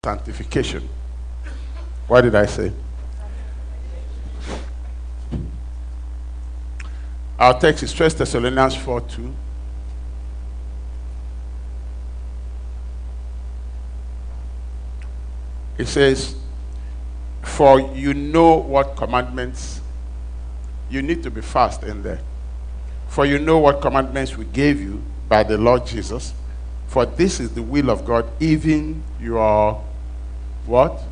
sanctification. What did I say? Our text is 1 Thessalonians 4:2. It says, for you know what commandments, you need to be fast in there. For you know what commandments we gave you by the Lord Jesus. For this is the will of God, even your what?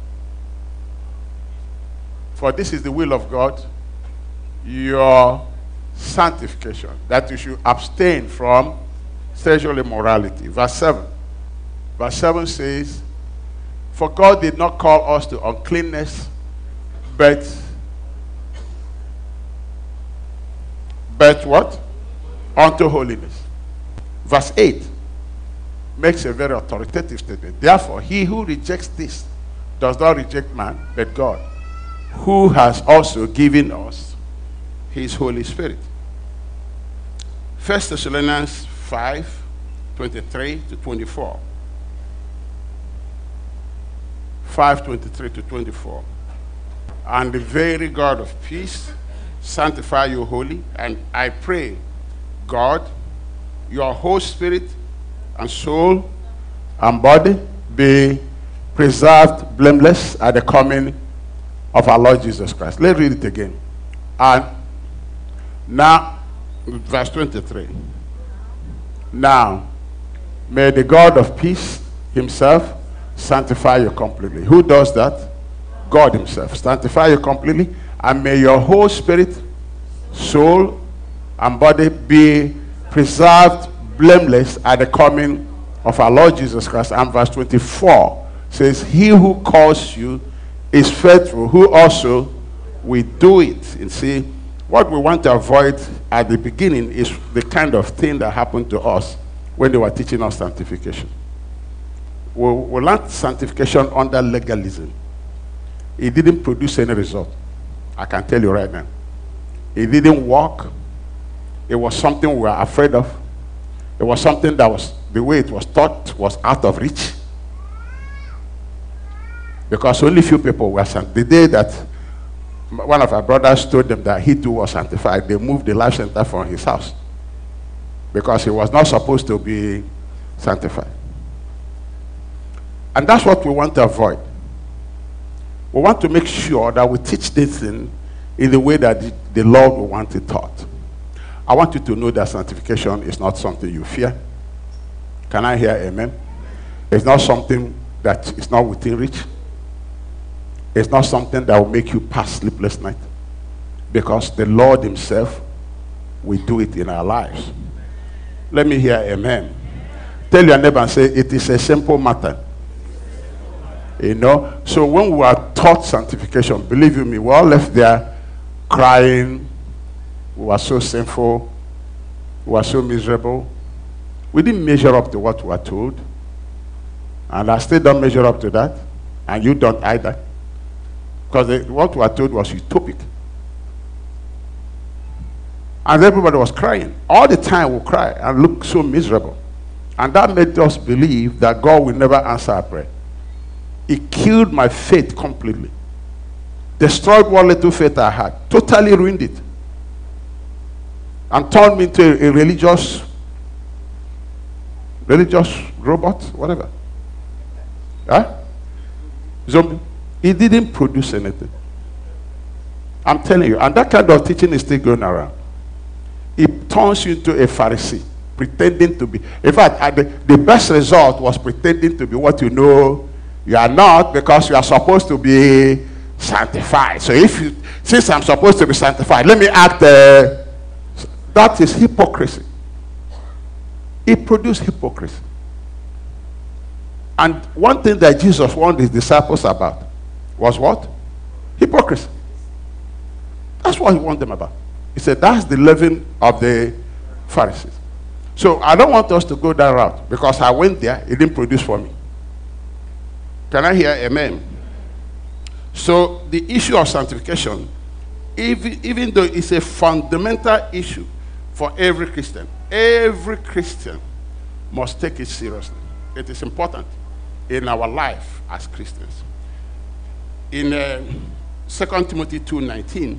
For this is the will of God, your sanctification, that you should abstain from sexual immorality. Verse 7. Verse 7 says, for God did not call us to uncleanness, but what? Unto holiness. Verse 8 makes a very authoritative statement. Therefore, he who rejects this does not reject man, but God, who has also given us his Holy Spirit. 1 Thessalonians 5:23 to 24. 5:23 to 24. And the very God of peace sanctify you wholly, and I pray, God, your whole spirit and soul and body be preserved blameless at the coming of our Lord Jesus Christ. Let's read it again. And now, verse 23. Now, may the God of peace himself sanctify you completely. Who does that? God himself. Sanctify you completely, and may your whole spirit, soul, and body be preserved blameless at the coming of our Lord Jesus Christ. And verse 24 says, he who calls you is faithful, who also will do it. And see, what we want to avoid at the beginning is the kind of thing that happened to us when they were teaching us sanctification. We learned sanctification under legalism. It didn't produce any result. I can tell you right now. It didn't work. It was something we were afraid of. It was something that was, the way it was taught, was out of reach. Because only few people were sanctified. The day that one of our brothers told them that he too was sanctified, they moved the life center from his house. Because he was not supposed to be sanctified. And that's what we want to avoid. We want to make sure that we teach this in the way that the Lord will want it taught. I want you to know that sanctification is not something you fear. Can I hear amen? It's not something that is not within reach. It's not something that will make you pass sleepless night. Because the Lord himself will do it in our lives. Let me hear amen. Tell your neighbor and say, it is a simple matter. You know, so when we are taught sanctification, believe you me, we all left there crying. We were so sinful. We were so miserable. We didn't measure up to what we were told. And I still don't measure up to that. And you don't either. Because what we were told was utopic. And everybody was crying. All the time we cry and look so miserable. And that made us believe that God will never answer our prayer. It killed my faith completely. Destroyed what little faith I had. Totally ruined it. And turned me into a religious robot, whatever. Huh? Zombie. It didn't produce anything. I'm telling you. And that kind of teaching is still going around. It turns you into a Pharisee, pretending to be. In fact, the best result was pretending to be what you know you are not, because you are supposed to be sanctified. So since I'm supposed to be sanctified, let me act. That is hypocrisy. It produced hypocrisy. And one thing that Jesus warned his disciples about was what? Hypocrisy. That's what he warned them about. He said, that's the leaven of the Pharisees. So I don't want us to go that route, because I went there, it didn't produce for me. Can I hear amen? So the issue of sanctification, even though it's a fundamental issue for every Christian must take it seriously. It is important. in our life as Christians. In 2 Timothy 2:19,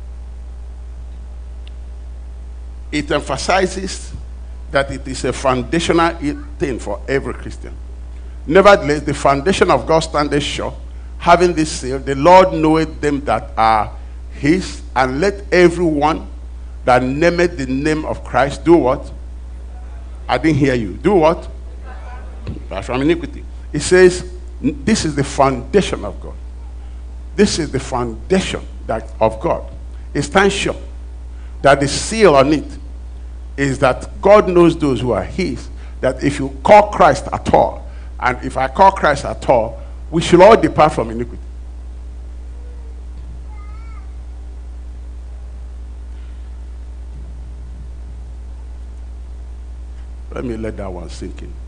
it emphasizes that it is a foundational thing for every Christian. Nevertheless, the foundation of God standeth sure, having this seal, the Lord knoweth them that are his, and let everyone that nameth the name of Christ do what? I didn't hear you. Do what? That's from iniquity. It says, this is the foundation of God. This is the foundation of God. It stands sure that the seal on it is that God knows those who are his, that if you call Christ at all, and if I call Christ at all, we should all depart from iniquity. Let me let that one sink in.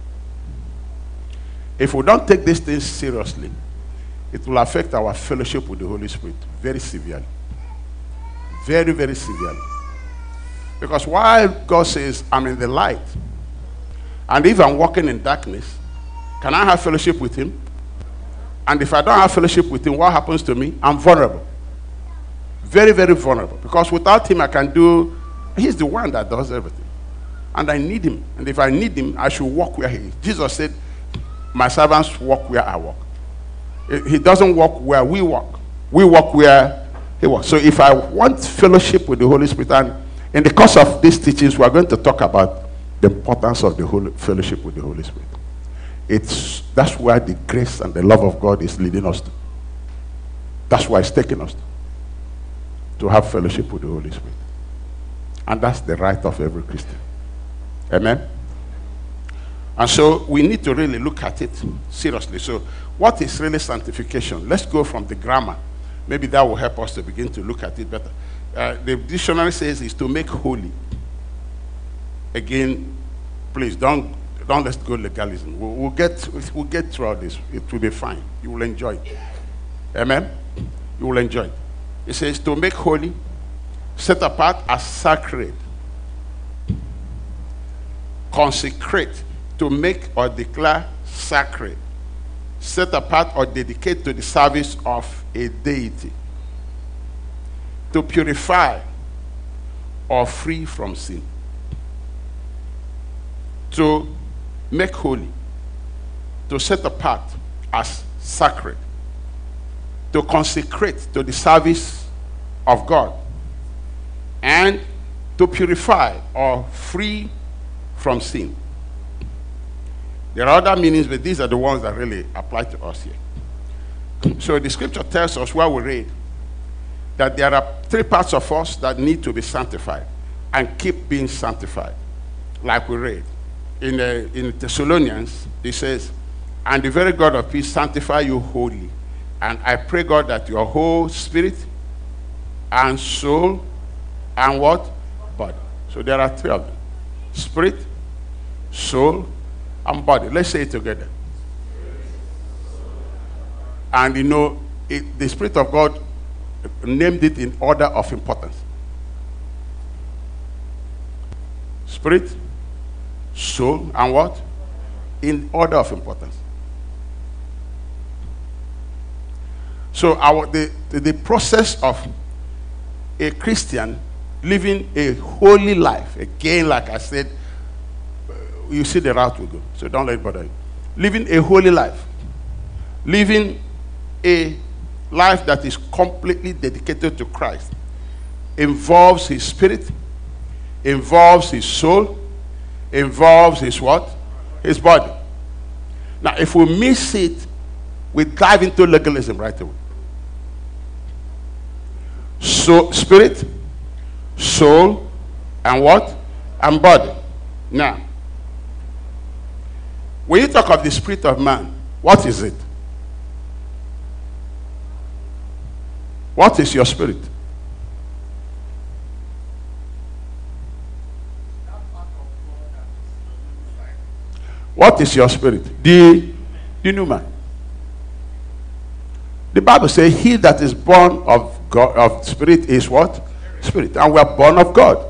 If we don't take these things seriously, it will affect our fellowship with the Holy Spirit very severely. Very, very severely. Because while God says, I'm in the light, and if I'm walking in darkness, can I have fellowship with him? And if I don't have fellowship with him, what happens to me? I'm vulnerable. Very, very vulnerable. Because without him, he's the one that does everything. And I need him. And if I need him, I should walk where he is. Jesus said, my servants walk where I walk. He doesn't walk where we walk. We walk where he walks. So if I want fellowship with the Holy Spirit, and in the course of these teachings, we are going to talk about the importance of the fellowship with the Holy Spirit. That's where the grace and the love of God is leading us to. That's why it's taking us to have fellowship with the Holy Spirit. And that's the right of every Christian. Amen? And so we need to really look at it seriously. So what is really sanctification? Let's go from the grammar. Maybe that will help us to begin to look at it better. The dictionary says is to make holy. Again, please don't let's go legalism. We'll get through all this. It will be fine. You will enjoy it. Amen? You will enjoy it. It says to make holy, set apart as sacred, consecrate, to make or declare sacred, set apart or dedicate to the service of a deity, to purify or free from sin, to make holy, to set apart as sacred, to consecrate to the service of God, and to purify or free from sin. There are other meanings, but these are the ones that really apply to us here. So the scripture tells us, where we read, that there are three parts of us that need to be sanctified and keep being sanctified. Like we read in Thessalonians, it says, and the very God of peace sanctify you wholly. And I pray, God, that your whole spirit and soul and what? Body. So there are three of them. Spirit, soul, and body. Let's say it together. And the Spirit of God named it in order of importance. Spirit, soul, and what? In order of importance. So the process of a Christian living a holy life, again, like I said, you see the route we go, so don't let it bother you. Living a holy life, living a life that is completely dedicated to Christ, involves his spirit, involves his soul, involves his what? His body. Now, if we miss it, we dive into legalism right away. So, spirit, soul, and what? And body. Now, when you talk of the spirit of man, what is it? What is your spirit? What is your spirit? The new man. The Bible says, he that is born of God, of spirit, is what? Spirit. And we are born of God.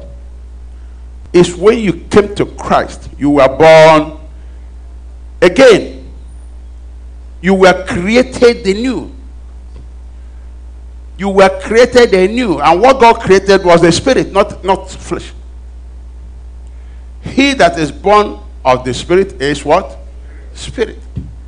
It's when you came to Christ, you were born again. You were created anew. You were created anew. And what God created was the spirit, not flesh. He that is born of the spirit is what? Spirit.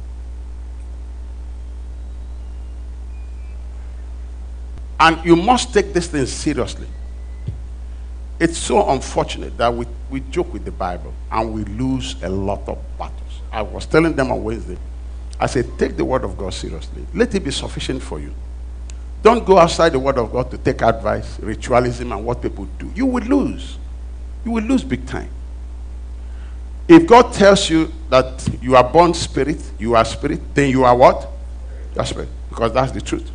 And you must take this thing seriously. It's so unfortunate that we joke with the Bible and we lose a lot of battles. I was telling them on Wednesday, I said, take the word of God seriously. Let it be sufficient for you. Don't go outside the word of God to take advice, ritualism, and what people do. You will lose. You will lose big time. If God tells you that you are born spirit, you are spirit, then you are what? You are spirit. Because that's the truth.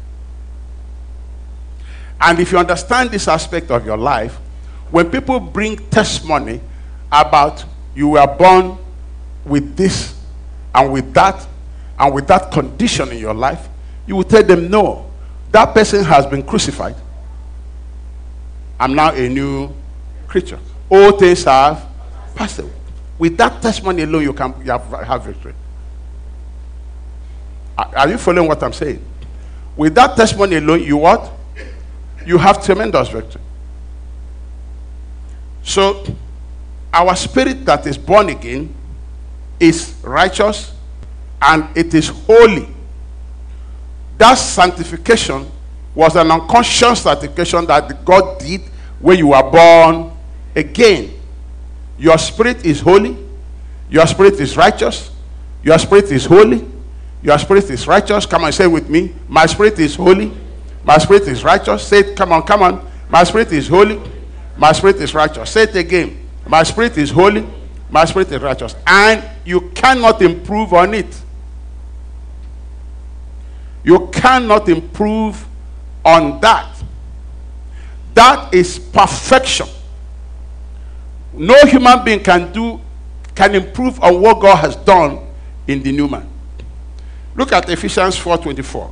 And if you understand this aspect of your life, when people bring testimony about you were born with this and with that condition in your life, you will tell them, no, that person has been crucified. I'm now a new creature. All things have passed away. With that testimony alone, you have victory. Are you following what I'm saying? With that testimony alone, you what? You have tremendous victory. So, our spirit that is born again is righteous and it is holy. That sanctification was an unconscious sanctification that God did when you were born again. Your spirit is holy. Your spirit is righteous. Your spirit is holy. Your spirit is righteous. Come on, say it with me. My spirit is holy. My spirit is righteous. Say it. Come on. My spirit is holy. My spirit is righteous. Say it again. My spirit is holy. My spirit is righteous. And you cannot improve on it. You cannot improve on that. That is perfection. No human being can improve on what God has done in the new man. Look at Ephesians 4:24.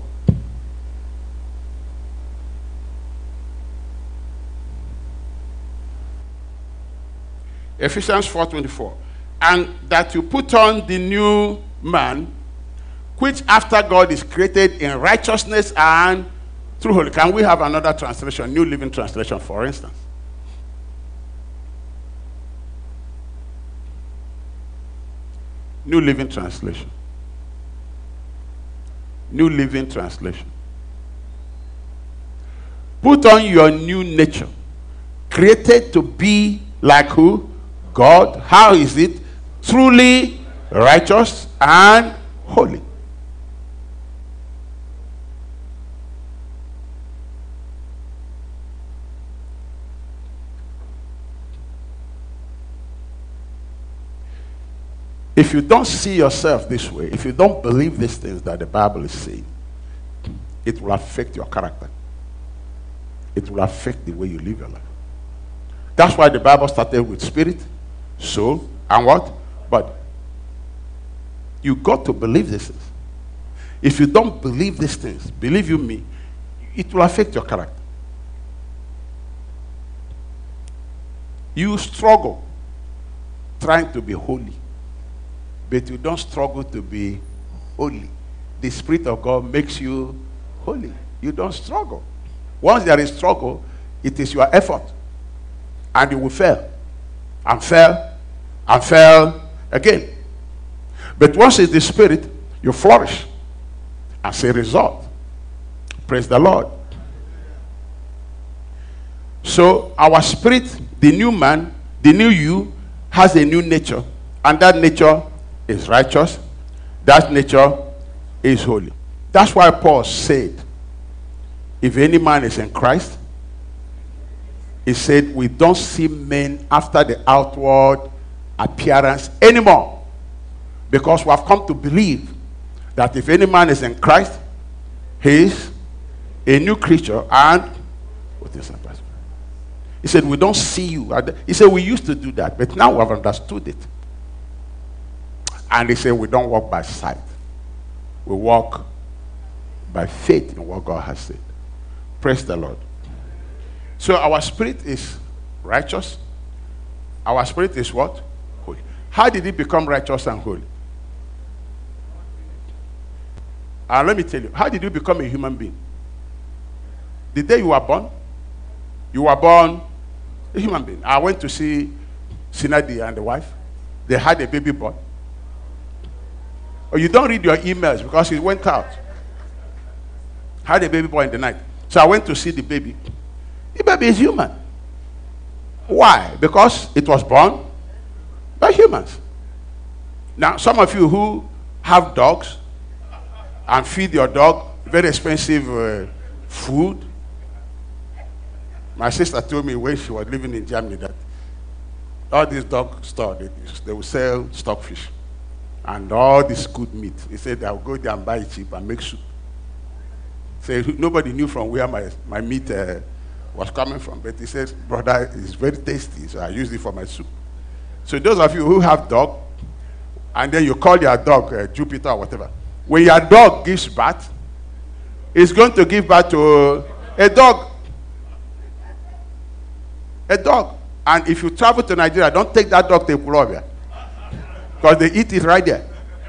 Ephesians 4:24. And that you put on the new man, which after God is created in righteousness and through holy. Can we have another translation, New Living Translation, for instance? New Living Translation. New Living Translation. Put on your new nature, created to be like who? God. How is it? Truly righteous and holy. If you don't see yourself this way, if you don't believe these things that the Bible is saying, it will affect your character. It will affect the way you live your life. That's why the Bible started with spirit, soul, and what? Body. You got to believe these things. If you don't believe these things, believe you me, it will affect your character. You struggle trying to be holy, but you don't struggle to be holy. The Spirit of God makes you holy. You don't struggle. Once there is struggle, it is your effort. And you will fail. And fail. And fail again. But once it's the Spirit, you flourish. As a result. Praise the Lord. So our spirit, the new man, the new you, has a new nature. And that nature is righteous. That nature is holy. That's why Paul said, if any man is in Christ, he said, we don't see men after the outward appearance anymore. Because we have come to believe that if any man is in Christ, he is a new creature. And he said, we don't see you. He said, we used to do that, but now we have understood it. And he said, we don't walk by sight. We walk by faith in what God has said. Praise the Lord. So our spirit is righteous. Our spirit is what? Holy. How did it become righteous and holy? And let me tell you, how did you become a human being? The day you were born a human being. I went to see Sinadi and the wife. They had a baby boy. Oh, you don't read your emails because it went out. Had a baby boy in the night. So I went to see the baby. The baby is human. Why? Because it was born by humans. Now, some of you who have dogs and feed your dog very expensive food. My sister told me when she was living in Germany that all these dog stores, they will sell stockfish and all this good meat. He said they'll go there and buy it cheap and make soup. So nobody knew from where my meat was coming from. But he says, brother, it's very tasty, so I use it for my soup. So those of you who have dog, and then you call your dog Jupiter or whatever, when your dog gives birth, it's going to give birth to a dog. A dog. And if you travel to Nigeria, don't take that dog to Ekulobia, because they eat it right there.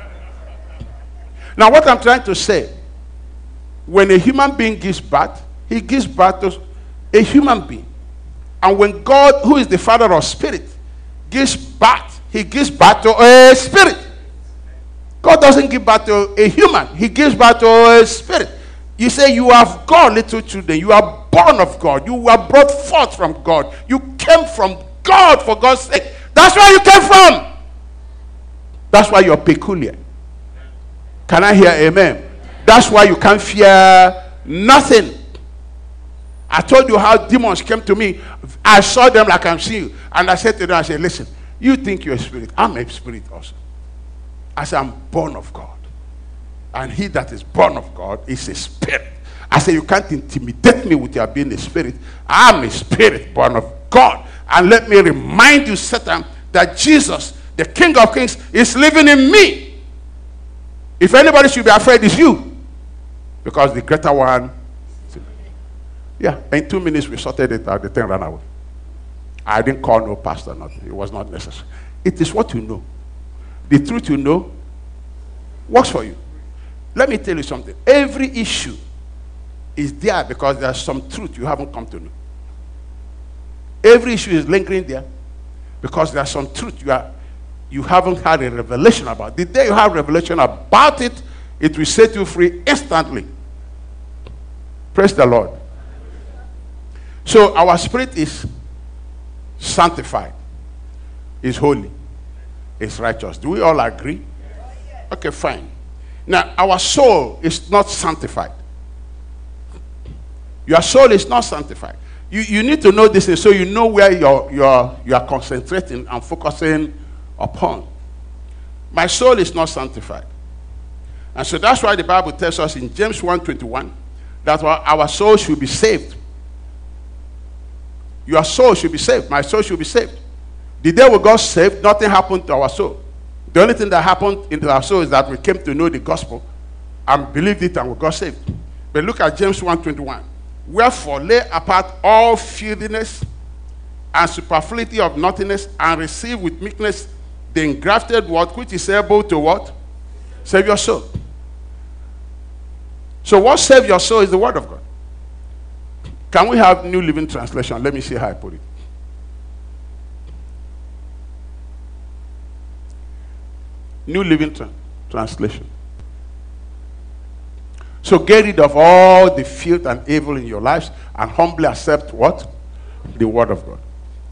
Now, what I'm trying to say, when a human being gives birth, he gives birth to a human being. And when God, who is the Father of spirit, gives birth, he gives birth to a spirit. God doesn't give birth to a human. He gives birth to a spirit. You say you have God, little children. You are born of God. You were brought forth from God. You came from God for God's sake. That's where you came from. That's why you're peculiar. Can I hear amen? That's why you can't fear nothing. I told you how demons came to me. I saw them like I'm seeing you. And I said to them, I said, listen, you think you're a spirit. I'm a spirit also. I said, I'm born of God. And he that is born of God is a spirit. I said, you can't intimidate me with your being a spirit. I'm a spirit born of God. And let me remind you, Satan, that Jesus, the King of Kings, is living in me. If anybody should be afraid, it's you. Because the greater one. Yeah, in 2 minutes we sorted it out. The thing ran away. I didn't call no pastor, nothing. It was not necessary. It is what you know. The truth you know works for you. Let me tell you something. Every issue is there because there's some truth you haven't come to know. Every issue is lingering there because there's some truth you haven't had a revelation about. The day you have revelation about it, it will set you free instantly. Praise the Lord. So our spirit is sanctified, is holy, is righteous. Do we all agree? Okay, fine. Now, our soul is not sanctified. Your soul is not sanctified. You need to know this so you know where you are concentrating and focusing upon. My soul is not sanctified. And so that's why the Bible tells us in James 1:21 that our soul should be saved. Your soul should be saved. My soul should be saved. The day we got saved, nothing happened to our soul. The only thing that happened in our soul is that we came to know the gospel and believed it and we got saved. But look at James 1:21. Wherefore lay apart all filthiness and superfluity of naughtiness and receive with meekness the engrafted word which is able to what? Save your soul. So what saves your soul is the word of God. Can we have New Living Translation? Let me see how I put it. New Living Translation. So get rid of all the filth and evil in your lives and humbly accept what? The word of God.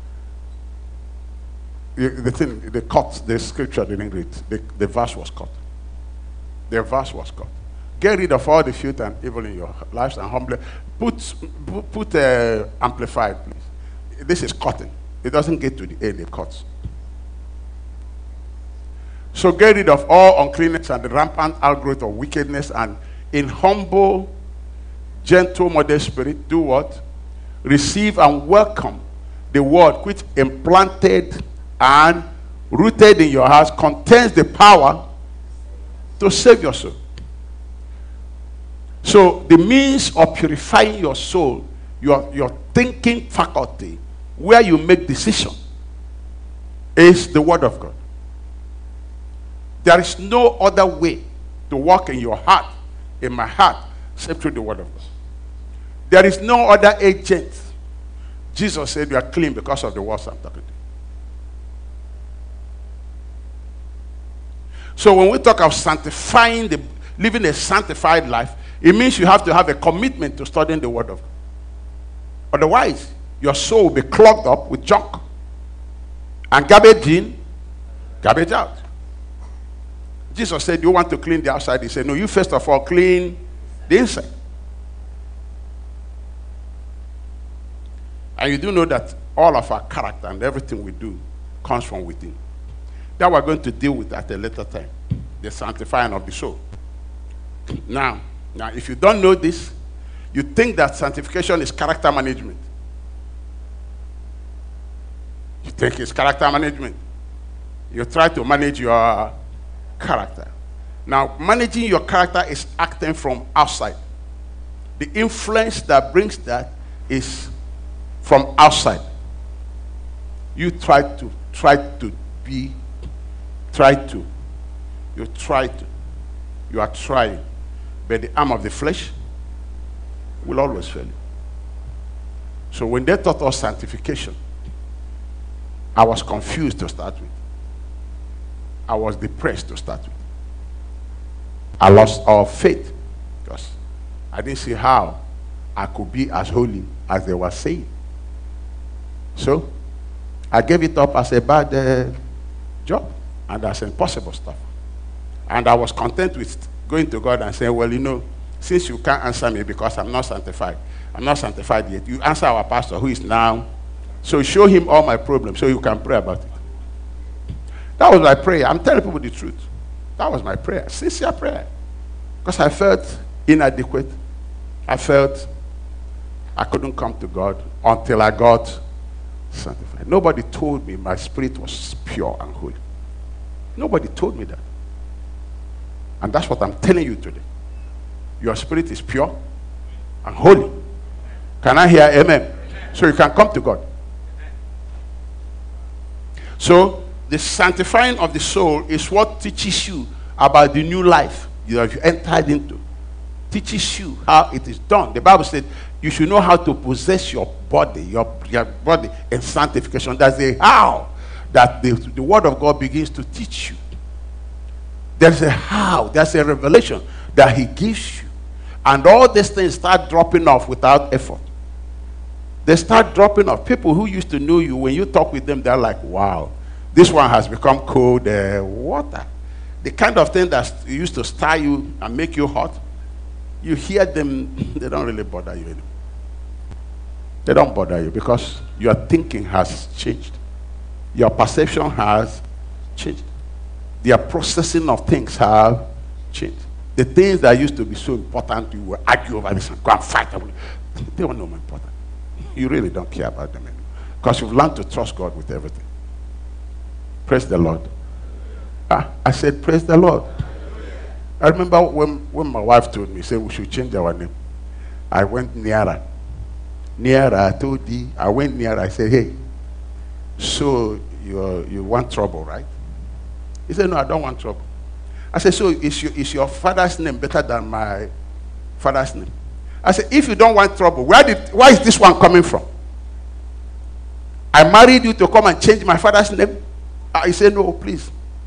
The scripture didn't read. The verse was cut. The verse was cut. Get rid of all the filth and evil in your lives and humbly put amplified, please. This is cutting. It doesn't get to the end, it cuts. So get rid of all uncleanness and the rampant outgrowth of wickedness, and in humble, gentle, modest spirit, do what? Receive and welcome the word which implanted and rooted in your heart contains the power to save your soul. So the means of purifying your soul, your thinking faculty, where you make decision, is the word of God. There is no other way to walk in your heart in my heart, except through the word of God. There is no other agent. Jesus said you are clean because of the words I'm talking to you. So when we talk of sanctifying, living a sanctified life, it means you have to have a commitment to studying the word of God. Otherwise, your soul will be clogged up with junk. And garbage in, garbage out. Jesus said, you want to clean the outside? He said, no, you first of all clean the inside. And you do know that all of our character and everything we do comes from within. That we're going to deal with at a later time. The sanctifying of the soul. Now, if you don't know this, you think that sanctification is character management. You think it's character management. You try to manage your character. Now, managing your character is acting from outside. The influence that brings that is from outside. You you are trying, but the arm of the flesh will always fail you. So when they taught us sanctification, I was confused to start with. I was depressed to start with. I lost all faith because I didn't see how I could be as holy as they were saying. So I gave it up as a bad job and as impossible stuff. And I was content with going to God and saying, well, you know, since you can't answer me because I'm not sanctified yet, you answer our pastor who is now. So show him all my problems so you can pray about it. That was my prayer. I'm telling people the truth. That was my prayer, sincere prayer. Because I felt inadequate. I felt I couldn't come to God until I got sanctified. Nobody told me my spirit was pure and holy. Nobody told me that. And that's what I'm telling you today. Your spirit is pure and holy. Can I hear amen? So you can come to God. So the sanctifying of the soul is what teaches you about the new life you have entered into. Teaches you how it is done. The Bible said you should know how to possess your body, your body in sanctification. That's the how that the word of God begins to teach you. There's a how, there's a revelation that he gives you. And all these things start dropping off without effort. They start dropping off. People who used to know you, when you talk with them, they're like, wow, this one has become cold water. The kind of thing that used to stir you and make you hot, you hear them, they don't really bother you anymore. They don't bother you because your thinking has changed. Your perception has changed. Their processing of things have changed. The things that used to be so important, you will argue over this and go and fight. They don't know more important. You really don't care about them anymore. Because you've learned to trust God with everything. Praise the Lord. I said, praise the Lord. I remember when my wife told me, said we should change our name. I went nearer. I told you, I went nearer. I said, hey, so you want trouble, right? He said, no, I don't want trouble. I said, so is your father's name better than my father's name? I said, if you don't want trouble, where is this one coming from? I married you to come and change my father's name? He said, no, please.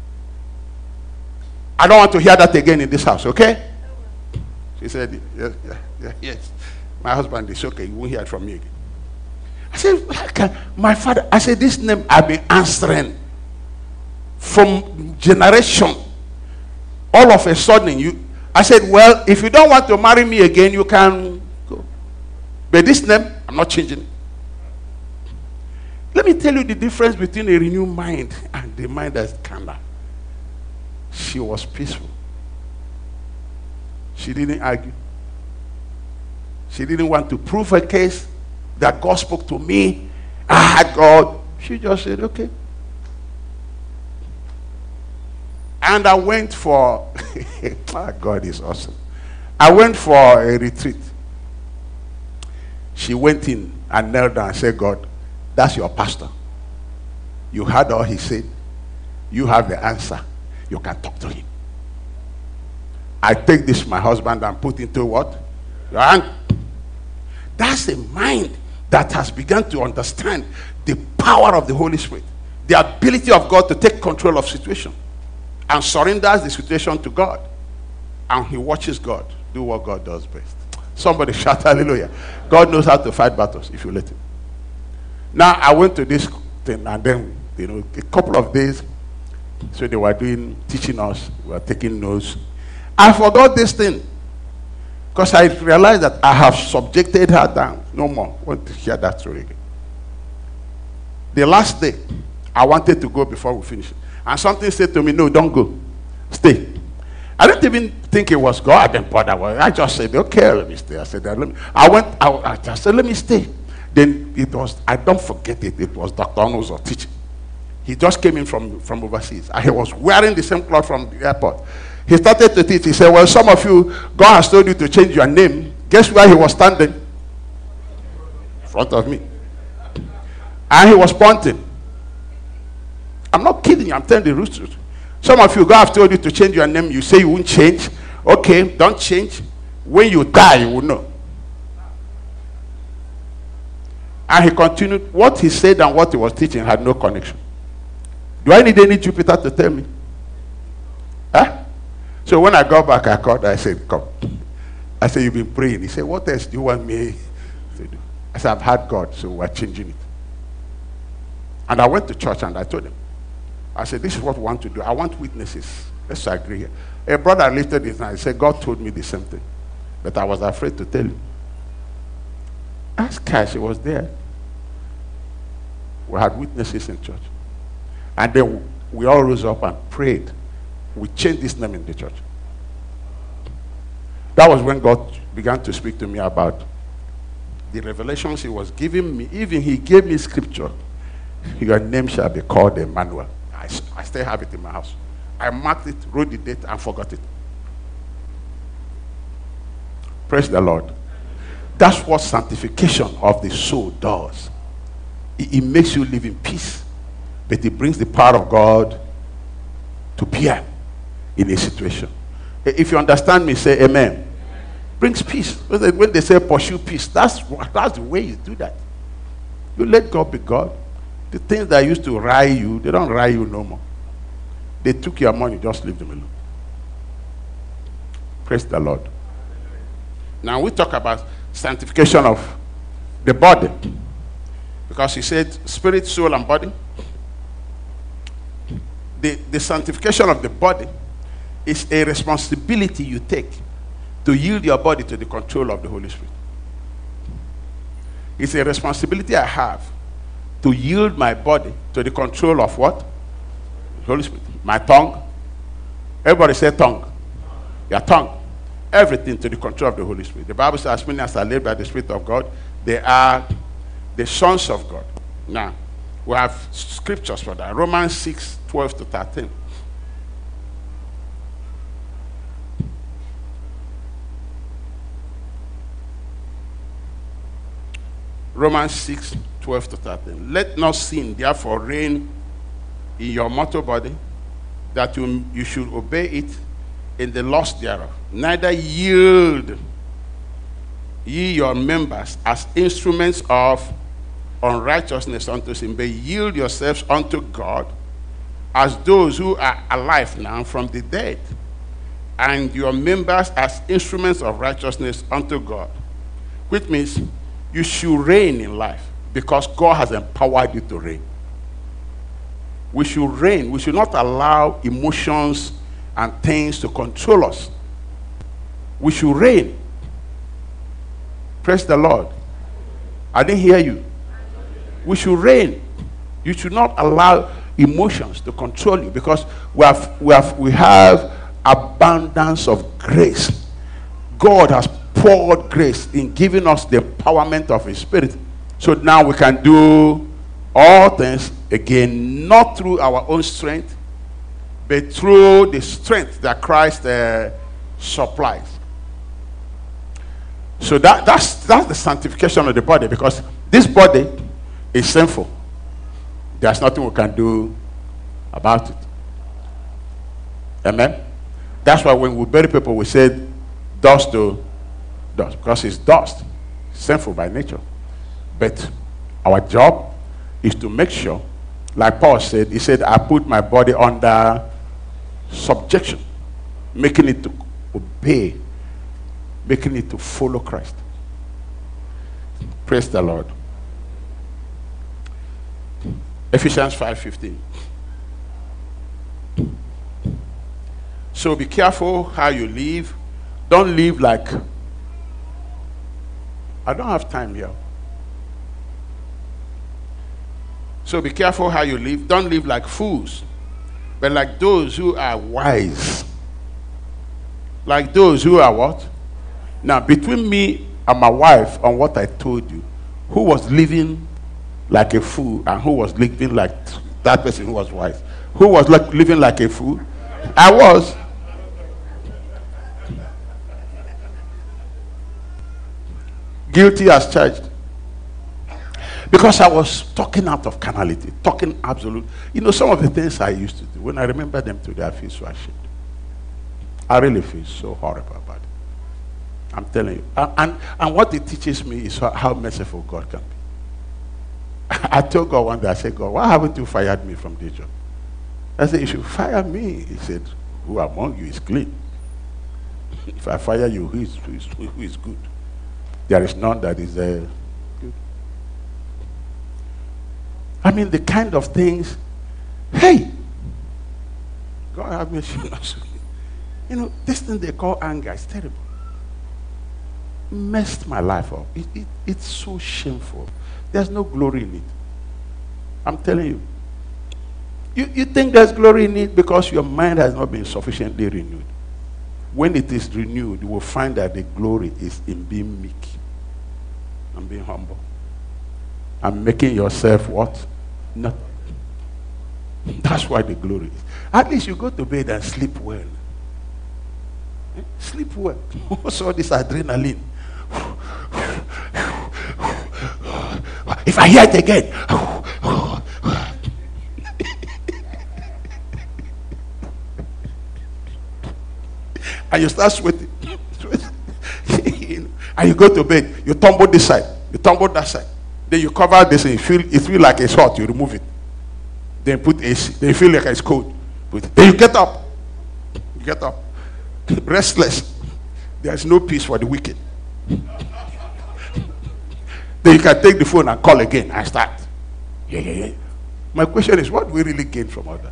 I don't want to hear that again in this house, okay? She said, yes. My husband is okay. You won't hear it from me again. I said, my father, I said, this name I've been answering from generation. All of a sudden, I said, well, if you don't want to marry me again, you can go. But this name, I'm not changing it. Let me tell you the difference between a renewed mind and the mind that's carnal. She was peaceful. She didn't argue. She didn't want to prove her case that God spoke to me. I had God. She just said, okay. And I went for, God is awesome. I went for a retreat. She went in and knelt down and said, God, that's your pastor. You heard all he said. You have the answer. You can talk to him. I take this, my husband, and put into what? Your hand. That's a mind that has begun to understand the power of the Holy Spirit, the ability of God to take control of situation, and surrenders the situation to God. And he watches God do what God does best. Somebody shout hallelujah. God knows how to fight battles if you let him. Now, I went to this thing, and then, a couple of days, so they were teaching us, we were taking notes. I forgot this thing, because I realized that I have subjected her down. No more. I want to hear that story again. The last day, I wanted to go before we finish. And something said to me, no, don't go. Stay. I didn't even think it was God. I didn't bother. I just said, okay, let me stay. I said, I just said, let me stay. Then it was, I don't forget it, it was Dr. Onozo teaching. He just came in from overseas. And he was wearing the same cloth from the airport. He started to teach. He said, well, some of you, God has told you to change your name. Guess where he was standing? In front of me. And he was pointing. I'm not kidding you. I'm telling the truth. Some of you, God has told you to change your name. You say you won't change. Okay, don't change. When you die, you will know. And he continued. What he said and what he was teaching had no connection. Do I need any Jupiter to tell me? Huh? So when I got back, I called. I said, come. I said, you've been praying. He said, what else do you want me to do? I said, I've had God, so we're changing it. And I went to church and I told him. I said, this is what we want to do. I want witnesses. Let's agree here. A brother lifted his hand. He said, God told me the same thing. But I was afraid to tell you. Ask Cash, he was there. We had witnesses in church. And then we all rose up and prayed. We changed this name in the church. That was when God began to speak to me about the revelations he was giving me. Even he gave me scripture. Your name shall be called Emmanuel. I still have it in my house. I marked it, wrote the date, and forgot it. Praise the Lord. That's what sanctification of the soul does. It makes you live in peace. But it brings the power of God to bear in a situation. If you understand me, say amen. Brings peace. When they say pursue peace, that's the way you do that. You let God be God. The things that used to rile you, they don't rile you no more. They took your money, just leave them alone. Praise the Lord. Now we talk about sanctification of the body. Because he said spirit, soul, and body. The sanctification of the body is a responsibility you take to yield your body to the control of the Holy Spirit. It's a responsibility I have to yield my body to the control of what? The Holy Spirit. My tongue. Everybody say tongue. Your tongue. Everything to the control of the Holy Spirit. The Bible says, as many as are led by the Spirit of God, they are the sons of God. Now, we have scriptures for that. Romans 6, 12 to 13. Romans 6, 12 to 13. Let not sin therefore reign in your mortal body, that you should obey it in the lust thereof. Neither yield ye your members as instruments of unrighteousness unto sin, but yield yourselves unto God as those who are alive now from the dead, and your members as instruments of righteousness unto God. Which means you should reign in life because God has empowered you to reign. We should reign. We should not allow emotions and things to control us. We should reign. Praise the Lord. I didn't hear you. We should reign. You should not allow emotions to control you, because we have abundance of grace. God has poured grace in giving us the empowerment of His Spirit. So now we can do all things again, not through our own strength, but through the strength that Christ supplies. So that's the sanctification of the body, because this body is sinful. There's nothing we can do about it. Amen? That's why when we bury people, we say dust to dust, because it's dust, sinful by nature. But our job is to make sure, like Paul said, he said, I put my body under subjection, making it to obey, making it to follow Christ. Praise the Lord. Ephesians 5:15. So be careful how you live. Don't live like, I don't have time here. So be careful how you live. Don't live like fools, but like those who are wise. Like those who are what? Now, between me and my wife, on what I told you, who was living like a fool and who was living like that person who was wise? Who was like living like a fool? I was. Guilty as charged. Because I was talking out of carnality, talking absolute. You know, some of the things I used to do, when I remember them today, I feel so ashamed. I really feel so horrible about it. I'm telling you. And what it teaches me is how merciful God can be. I told God one day, I said, God, why haven't you fired me from this job? I said, you should fire me. He said, who among you is clean? If I fire you, who is good? There is none that is good. I mean, the kind of things, hey, God have mercy on us. You know, this thing they call anger is terrible. Messed my life up. It's so shameful. There's no glory in it. I'm telling you. You think there's glory in it because your mind has not been sufficiently renewed. When it is renewed, you will find that the glory is in being meek and being humble and making yourself what? Nothing. That's why the glory is. At least you go to bed and sleep well. Sleep well. Also this adrenaline. If I hear it again. And you start sweating. And you go to bed. You tumble this side. You tumble that side. Then you cover this and it feel like it's hot. You remove it. Then put AC. Then you feel like it's cold. Then you get up. You get up. Restless. There is no peace for the wicked. Then you can take the phone and call again and start. Yeah. My question is, what do we really gain from all that?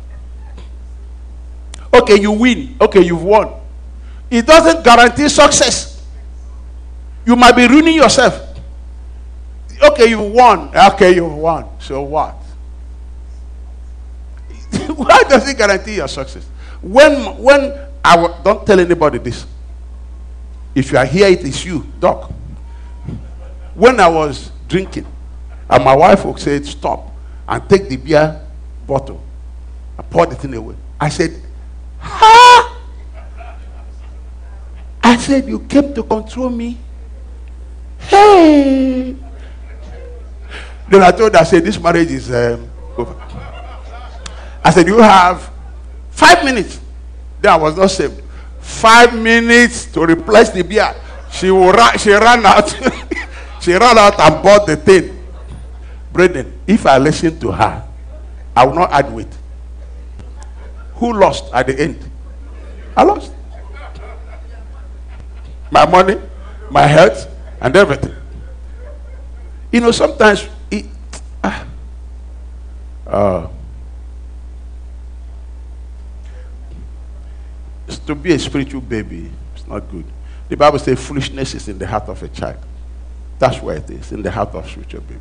Okay, you win. Okay, you've won. It doesn't guarantee success. You might be ruining yourself. Okay, you won. Okay, you won. So what? Why does it guarantee your success? Don't tell anybody this. If you are here, it is you, Doc. When I was drinking, and my wife would say, stop, and take the beer bottle, and pour the thing away. I said, ha! I said, you came to control me? Hey! Then I told her, I said, this marriage is over. I said, you have 5 minutes. Then I was not saved. 5 minutes to replace the beer. She ran out. She ran out and bought the thing. Brethren, if I listen to her, I will not add weight. Who lost at the end? I lost. My money, my health, and everything. You know, sometimes to be a spiritual baby, it's not good. The Bible says foolishness is in the heart of a child. That's where it is, in the heart of spiritual babies.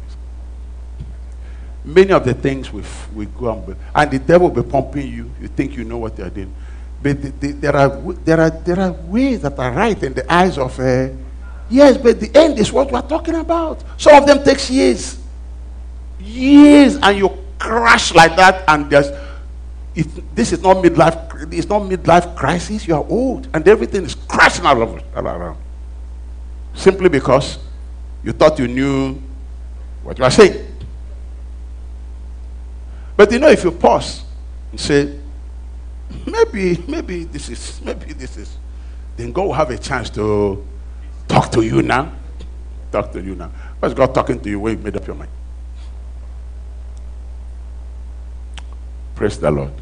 Many of the things we go and the devil will be pumping you. You think you know what you're doing. But there are ways that are right in the eyes of yes, but the end is what we're talking about. Some of them takes years. Years, and you crash like that, and this is not midlife. It's not midlife crisis. You are old, and everything is crashing all around. Simply because you thought you knew what you are saying. But you know, if you pause and say, maybe this is, then God will have a chance to talk to you now. Talk to you now. What's God talking to you when you made up your mind? Praise the Lord.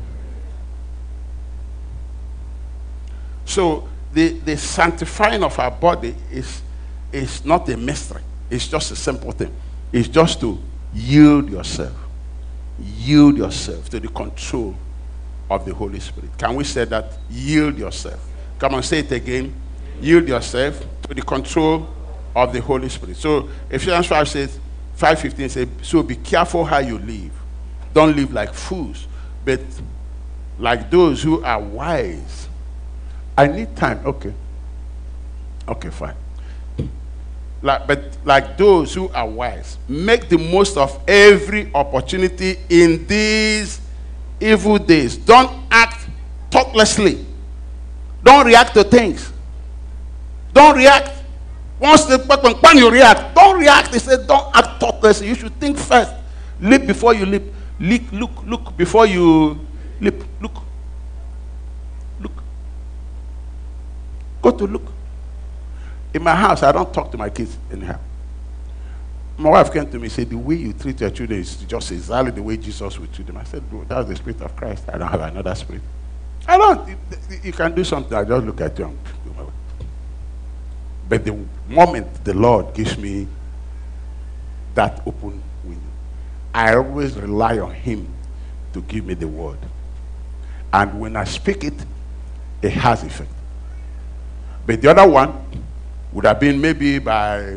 So the sanctifying of our body is not a mystery. It's just a simple thing. It's just to yield yourself. Yield yourself to the control of the Holy Spirit. Can we say that? Yield yourself. Come on, say it again. Yield yourself to the control of the Holy Spirit. So Ephesians 5 says, 5:15 says, so be careful how you live. Don't live like fools, but like those who are wise. I need time. Okay. Okay, fine. But like those who are wise, make the most of every opportunity in these evil days. Don't act thoughtlessly. Don't react to things. Don't react. Once when you react, don't react. They said don't act thoughtlessly. You should think first. Leap before you leap. Look before you leap. Look. Go to look. In my house, I don't talk to my kids anyhow. My wife came to me and said, the way you treat your children is just exactly the way Jesus would treat them. I said, bro, that's the Spirit of Christ. I don't have another spirit. I don't. You can do something. I just look at you and do my way. But the moment the Lord gives me that open window, I always rely on Him to give me the word. And when I speak it, it has effect. But the other one would have been maybe by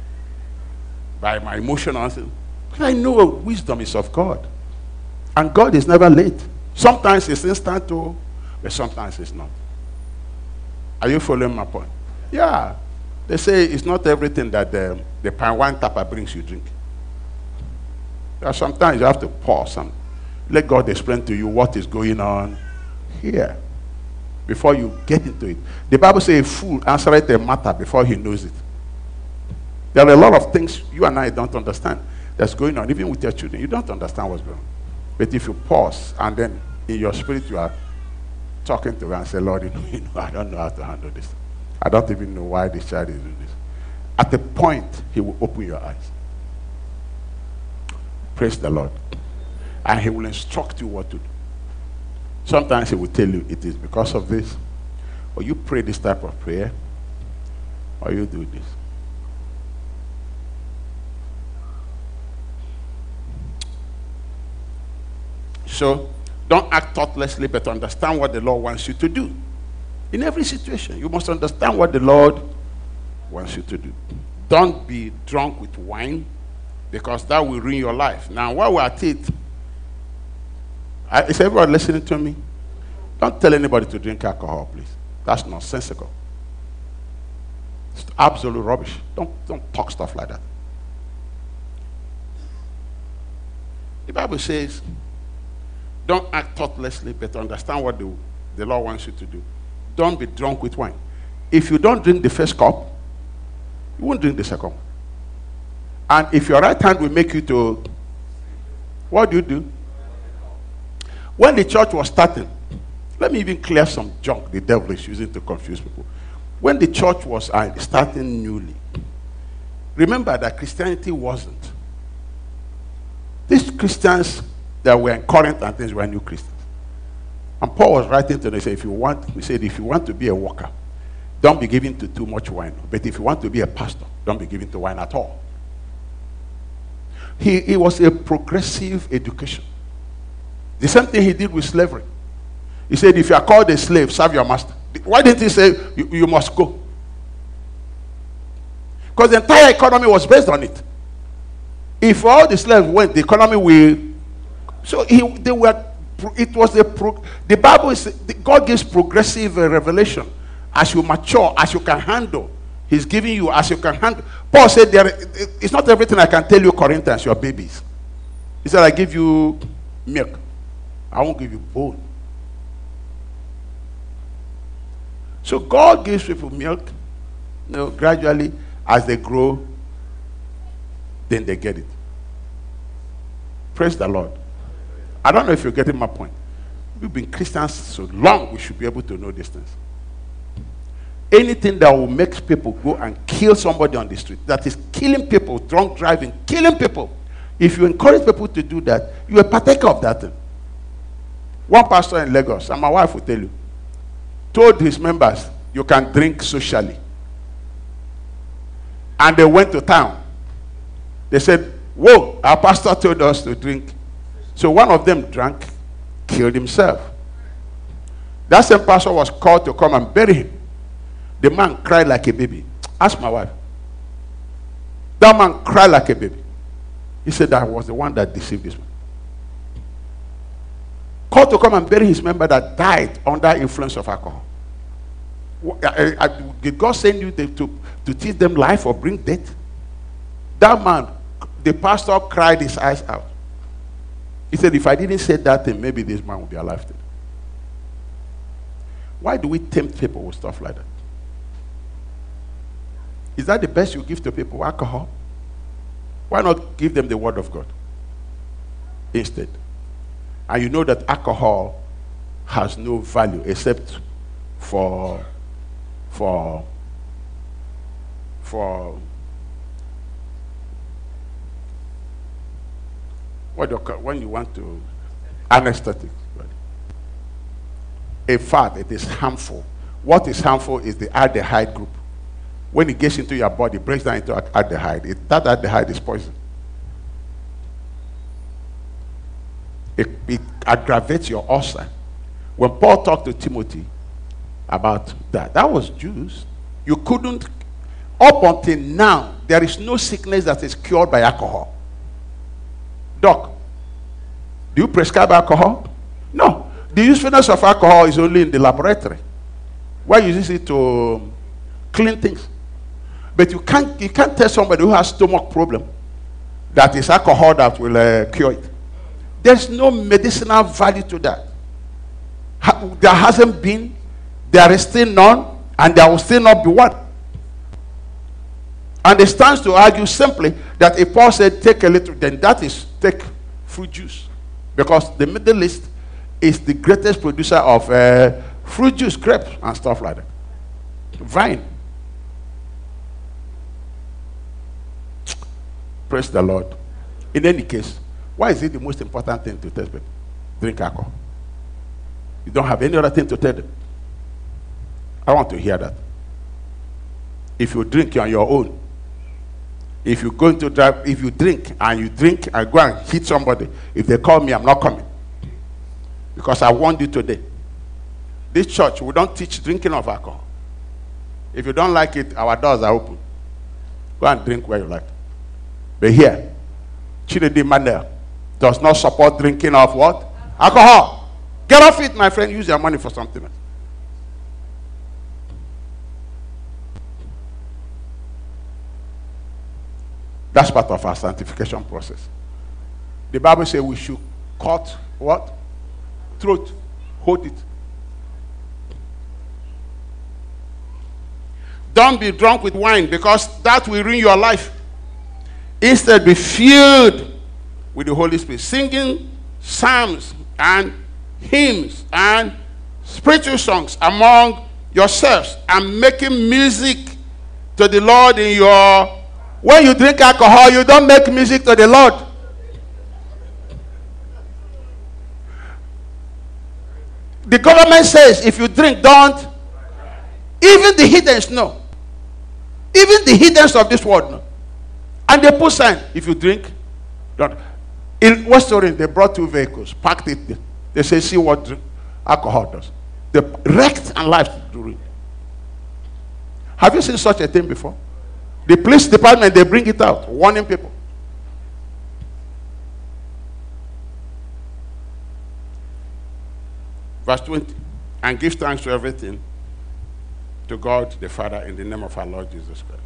my emotion. I know wisdom is of God. And God is never late. Sometimes it's instant, but sometimes it's not. Are you following my point? Yeah. They say it's not everything that the pine wine tapper brings you drink. Sometimes you have to pause and let God explain to you what is going on here before you get into it. The Bible says a fool answereth a matter before he knows it. There are a lot of things you and I don't understand that's going on, even with your children. You don't understand what's going on. But if you pause and then in your spirit you are talking to God and say, Lord, you know, I don't know how to handle this. I don't even know why this child is doing this. At the point, He will open your eyes. Praise the Lord. And He will instruct you what to do. Sometimes He will tell you it is because of this, or you pray this type of prayer, or you do this. So, don't act thoughtlessly, but understand what the Lord wants you to do. In every situation, you must understand what the Lord wants you to do. Don't be drunk with wine, because that will ruin your life. Now, while we're at it, is everyone listening to me? Don't tell anybody to drink alcohol, please. That's nonsensical. It's absolute rubbish. Don't talk stuff like that. The Bible says, don't act thoughtlessly, but understand what the Lord wants you to do. Don't be drunk with wine. If you don't drink the first cup, you won't drink the second one. And if your right hand will make you to, what do? When the church was starting, let me even clear some junk the devil is using to confuse people. When the church was starting newly, remember that Christianity wasn't. These Christians that were in Corinth and things were new Christians. And Paul was writing to them, he said, if you want to be a worker, don't be given to too much wine. But if you want to be a pastor, don't be given to wine at all. He was a progressive education. The same thing he did with slavery. He said, if you are called a slave, serve your master. Why didn't he say, you must go? Because the entire economy was based on it. If all the slaves went, the economy will... So the Bible is, God gives progressive revelation. As you mature, as you can handle, He's giving you as you can handle. Paul said, it's not everything I can tell you, Corinthians, your babies. He said, I give you milk. I won't give you bone. So God gives people milk, gradually, as they grow, then they get it. Praise the Lord. I don't know if you're getting my point. We've been Christians so long, we should be able to know these things. Anything that will make people go and kill somebody on the street, that is killing people, drunk driving, killing people. If you encourage people to do that, you're a partaker of that thing. One pastor in Lagos, and my wife will tell you, told his members, you can drink socially. And they went to town. They said, whoa, our pastor told us to drink. So one of them drank, killed himself. That same pastor was called to come and bury him. The man cried like a baby. Ask my wife. That man cried like a baby. He said that was the one that deceived this man. Called to come and bury his member that died under influence of alcohol. Did God send you to teach them life or bring death? That man, the pastor cried his eyes out. He said, if I didn't say that thing, maybe this man would be alive today. Why do we tempt people with stuff like that? Is that the best you give to people? Alcohol? Why not give them the word of God instead? And you know that alcohol has no value except for what do you call, when you want to anesthetic. Right? In fact, it is harmful. What is harmful is the aldehyde group. When it gets into your body, it breaks down into aldehyde. That aldehyde is poison. It aggravates your ulcer. When Paul talked to Timothy about that, that was Jews. You couldn't, up until now, there is no sickness that is cured by alcohol. Doc, do you prescribe alcohol? No. The usefulness of alcohol is only in the laboratory, where you use it to clean things. But you can't tell somebody who has stomach problem that it's alcohol that will cure it. There's no medicinal value to that. There hasn't been, there is still none, and there will still not be one. And it stands to argue simply that if Paul said take a little, then that is take fruit juice. Because the Middle East is the greatest producer of fruit juice, grapes, and stuff like that. Vine. Praise the Lord. In any case, why is it the most important thing to tell people? Drink alcohol. You don't have any other thing to tell them. I want to hear that. If you drink, you're on your own. If you're going to drive, if you drink and go and hit somebody, if they call me, I'm not coming. Because I warned you today. This church, we don't teach drinking of alcohol. If you don't like it, our doors are open. Go and drink where you like. But here, Chidedi Mandel does not support drinking of what? Alcohol. Get off it, my friend. Use your money for something else. That's part of our sanctification process. The Bible says we should cut what? Throat. Hold it. Don't be drunk with wine, because that will ruin your life. Instead, be filled with the Holy Spirit, singing psalms and hymns and spiritual songs among yourselves, and making music to the Lord in your... When you drink alcohol, you don't make music to the Lord. The government says if you drink, don't. Even the heathens know. Even the heathens of this world know. And they put sign, if you drink, don't. In West Orange, they brought 2 vehicles, parked it there. They say, see what alcohol does. They wrecked and lives do it. Have you seen such a thing before? The police department, they bring it out, warning people. Verse 20. And give thanks to everything to God the Father in the name of our Lord Jesus Christ.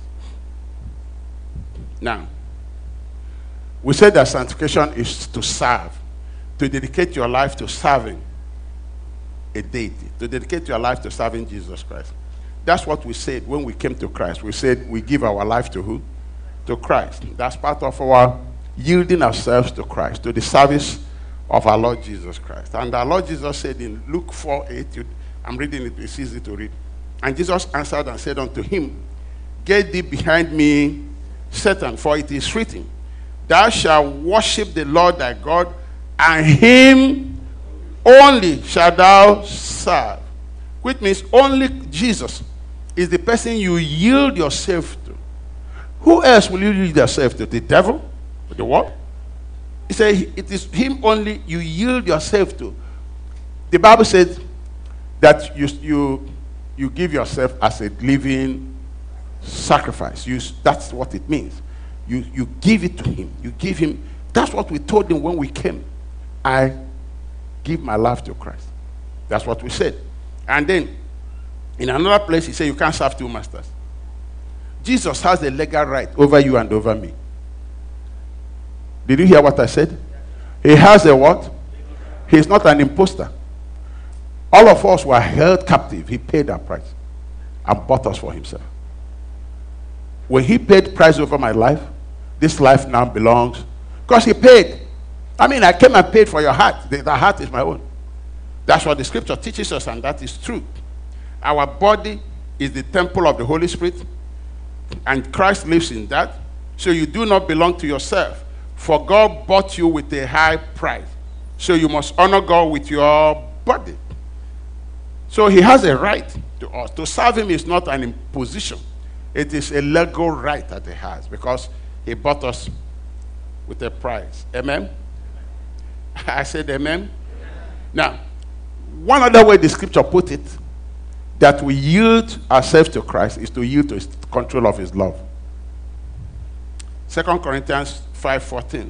Now, we said that sanctification is to serve, to dedicate your life to serving a deity, to dedicate your life to serving Jesus Christ. That's what we said when we came to Christ. We said we give our life to who? To Christ. That's part of our yielding ourselves to Christ, to the service of our Lord Jesus Christ. And our Lord Jesus said in Luke 4:8, I'm reading it, it's easy to read. And Jesus answered and said unto him, Get thee behind me, Satan, for it is written, Thou shalt worship the Lord thy God, and him only shalt thou serve. Which means only Jesus is the person you yield yourself to. Who else will you yield yourself to? The devil? The what? He said it is him only you yield yourself to. The Bible says that you give yourself as a living sacrifice. That's what it means. You give it to him. You give him. That's what we told him when we came. I give my life to Christ. That's what we said. And then in another place he said you can't serve two masters. Jesus has the legal right over you and over me. Did you hear what I said? He has a what? He's not an imposter. All of us were held captive. He paid our price and bought us for himself. When he paid price over my life, this life now belongs, because he paid. I mean, I came and paid for your heart. The heart is my own. That's what the scripture teaches us, and that is true. Our body is the temple of the Holy Spirit, and Christ lives in that. So you do not belong to yourself, for God bought you with a high price. So you must honor God with your body. So he has a right to us. To serve him is not an imposition. It is a legal right that he has, because he bought us with a price. Amen? I said amen. Now, one other way the scripture put it, that we yield ourselves to Christ, is to yield to his control of his love. 2 Corinthians 5:14.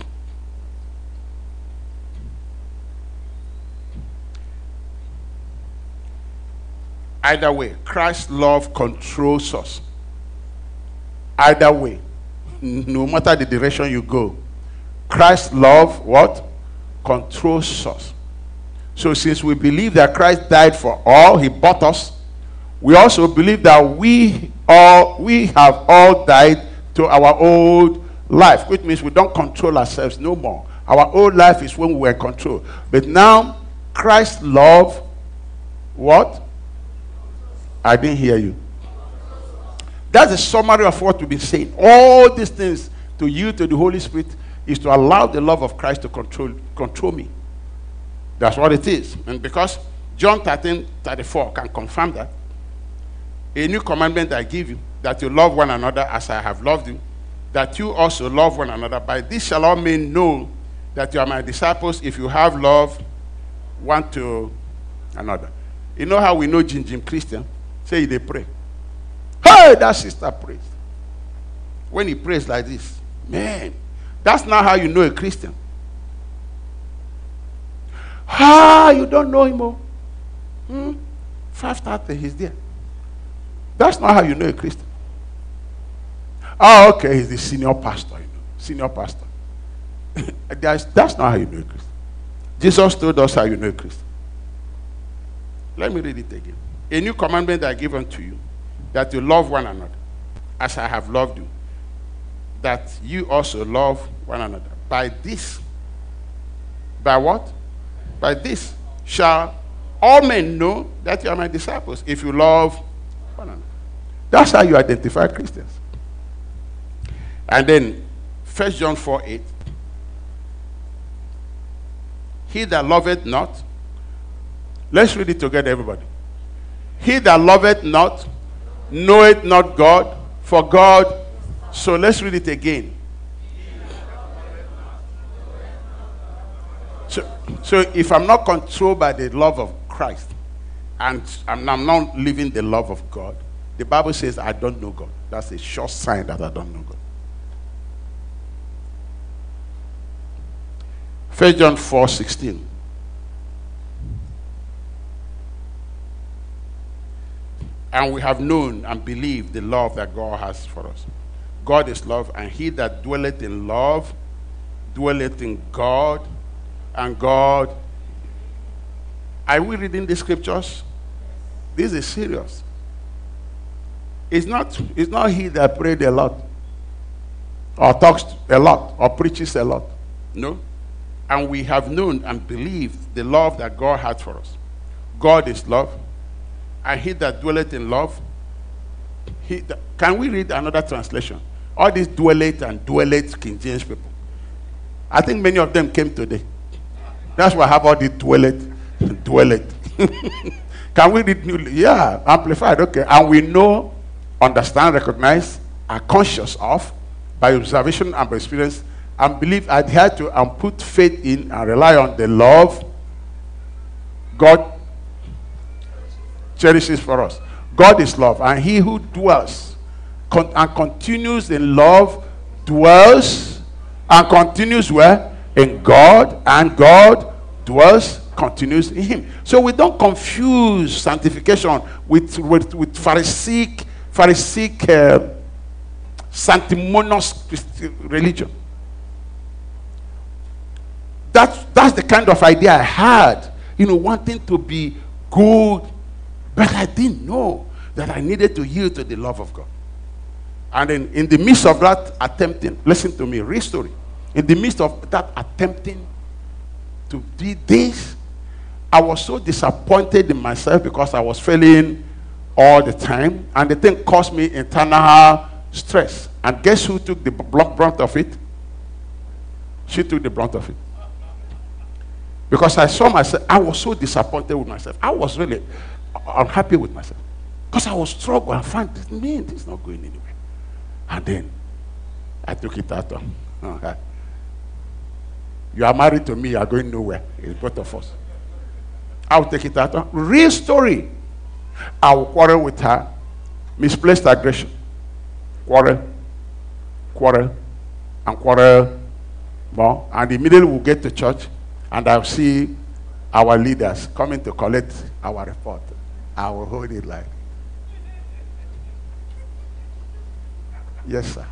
Either way, Christ's love controls us. Either way, no matter the direction you go, Christ's love, what? Controls us. So since we believe that Christ died for all, he bought us, we also believe that we have all died to our old life, which means we don't control ourselves no more. Our old life is when we were in control. But now, Christ's love, what? I didn't hear you. That's a summary of what we've been saying. All these things to yield to the Holy Spirit is to allow the love of Christ to control me. That's what it is. And because John 13:34 can confirm that, a new commandment I give you, that you love one another as I have loved you, that you also love one another. By this shall all men know that you are my disciples, if you have love one to another. You know how we know Jim Christian? Say they pray. Hey, that sister prays. When he prays like this, man, that's not how you know a Christian. You don't know him, oh. 5:30, he's there. That's not how you know a Christian. Okay, he's the senior pastor, senior pastor. That's not how you know a Christian. Jesus told us how you know a Christian. Let me read it again. A new commandment I give unto you, that you love one another, as I have loved you, that you also love one another. By this, by what? By this shall all men know that you are my disciples, if you love one another. That's how you identify Christians. And then 1 John 4:8. He that loveth not, let's read it together, everybody. He that loveth not knoweth not God, for God. So let's read it again. So if I'm not controlled by the love of Christ, and I'm not living the love of God, the Bible says I don't know God. That's a sure sign that I don't know God. 1 John 4:16. And we have known and believed the love that God has for us. God is love, and he that dwelleth in love dwelleth in God, and God. Are we reading the scriptures? This is serious. It's not he that prayed a lot, or talks a lot, or preaches a lot. No. And we have known and believed the love that God had for us. God is love, and he that dwelleth in love. Can we read another translation? All these dwelleth and dwelleth King James people, I think many of them came today. That's why I have all these dwelleth and dwelleth. Can we read new? Yeah, amplified. Okay. And we know, understand, recognize, are conscious of, by observation and by experience, and believe, adhere to, and put faith in, and rely on the love God cherishes for us. God is love, and he who dwells and continues in love dwells and continues where? In God, and God dwells, continues in him. So we don't confuse sanctification with Pharisaic sanctimonious religion. That's the kind of idea I had, wanting to be good, but I didn't know that I needed to yield to the love of God. And then in the midst of that attempting, listen to me, real story. In the midst of that attempting to be this, I was so disappointed in myself because I was failing all the time, and the thing caused me internal stress. And guess who took the brunt of it? She took the brunt of it. Because I saw myself, I was so disappointed with myself. I was really unhappy with myself. Because I was struggling and found, man, this is not going anywhere. And then I took it out on. You are married to me, you are going nowhere. It's both of us. I'll take it out on. Real story. I will quarrel with her. Misplaced aggression. Quarrel, and quarrel more. And immediately we'll get to church, and I'll see our leaders coming to collect our report. I will hold it like, yes, sir.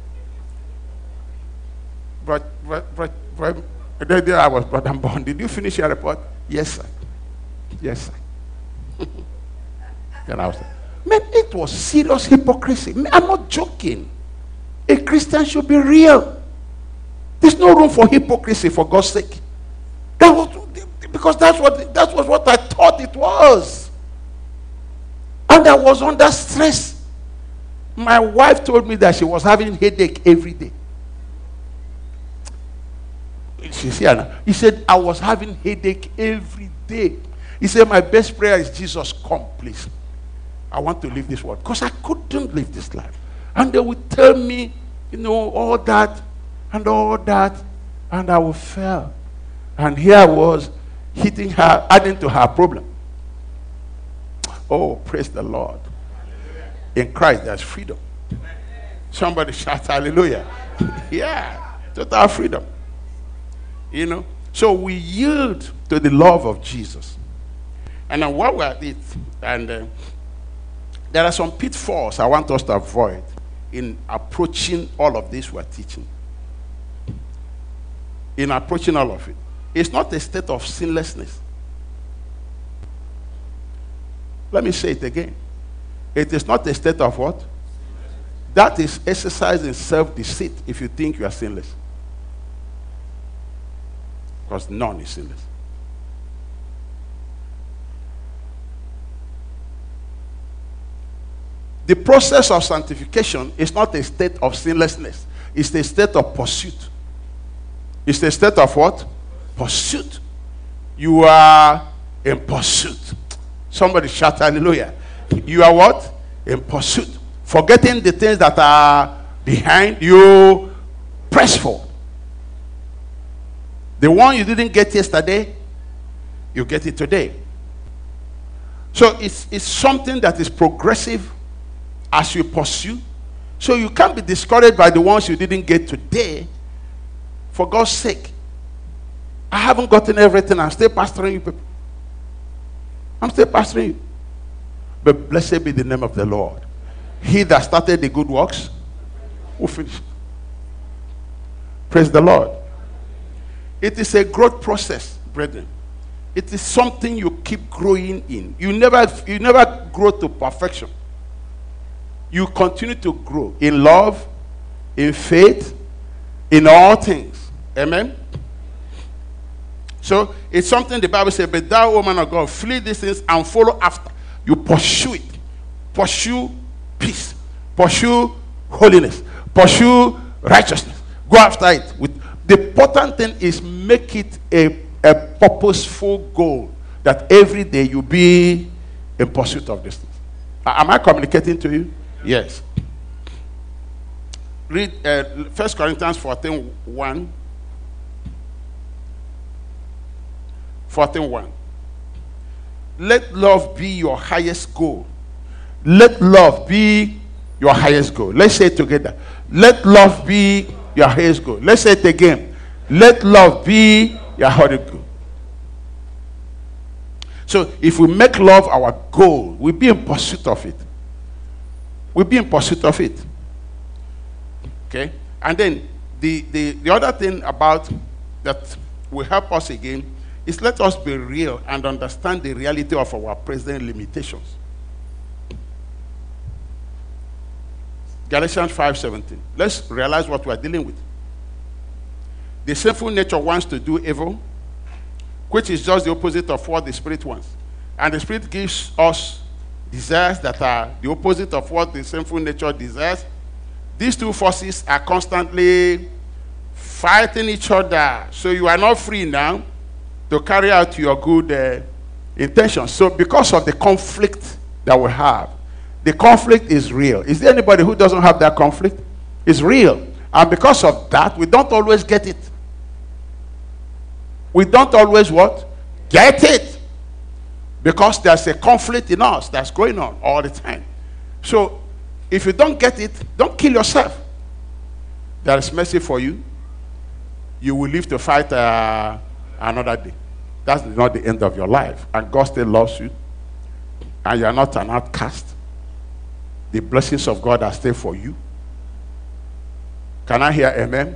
But the day I was brought and born, did you finish your report? Yes, sir. Yes, sir. Then I was like, man, it was serious hypocrisy. I'm not joking. A Christian should be real. There's no room for hypocrisy, for God's sake. Because that was what I thought it was. And I was under stress. My wife told me that she was having headache every day. She's here now. He said, I was having headache every day. He said, my best prayer is, Jesus, come, please. I want to leave this world. Because I couldn't live this life. And they would tell me, all that, and I would fail. And here I was, hitting her, adding to her problem. Oh, praise the Lord. In Christ, there's freedom. Somebody shout hallelujah. Yeah, total freedom. So we yield to the love of Jesus. And then while we're at it, and there are some pitfalls I want us to avoid in approaching all of this we're teaching. In approaching all of it. It's not a state of sinlessness. Let me say it again. It is not a state of what? That is exercise in self-deceit if you think you are sinless. Because none is sinless. The process of sanctification is not a state of sinlessness. It's a state of pursuit. It's a state of what? Pursuit. You are in pursuit. Somebody shout hallelujah. You are what? In pursuit. Forgetting the things that are behind, you press forward. The one you didn't get yesterday, you get it today. So it's something that is progressive as you pursue. So you can't be discouraged by the ones you didn't get today. For God's sake. I haven't gotten everything. I'm still pastoring you people. I'm still pastoring you. But blessed be the name of the Lord. He that started the good works will finish. Praise the Lord. It is a growth process, brethren. It is something you keep growing in. You never grow to perfection. You continue to grow in love, in faith, in all things. Amen? So it's something the Bible says, but thou, O man of God, flee these things and follow after. You pursue it. Pursue peace. Pursue holiness. Pursue righteousness. Go after it. The important thing is make it a purposeful goal that every day you be in pursuit of this thing. Am I communicating to you? Yes. Read 1 Corinthians 14:1. 14:1. Let love be your highest goal. Let love be your highest goal. Let's say it together. Let love be your highest goal. Let's say it again. Let love be your highest goal. So if we make love our goal, we'll be in pursuit of it. We'll be in pursuit of it. Okay? And then the other thing about that will help us again is let us be real and understand the reality of our present limitations. Galatians 5:17. Let's realize what we are dealing with. The sinful nature wants to do evil, which is just the opposite of what the Spirit wants. And the Spirit gives us desires that are the opposite of what the sinful nature desires. These two forces are constantly fighting each other. So you are not free now to carry out your good intentions. So because of the conflict that we have, the conflict is real. Is there anybody who doesn't have that conflict? It's real. And because of that, we don't always get it. We don't always what? Get it. Because there's a conflict in us that's going on all the time. So if you don't get it, don't kill yourself. There is mercy for you. You will live to fight another day. That's not the end of your life. And God still loves you. And you are not an outcast. The blessings of God are still for you. Can I hear amen?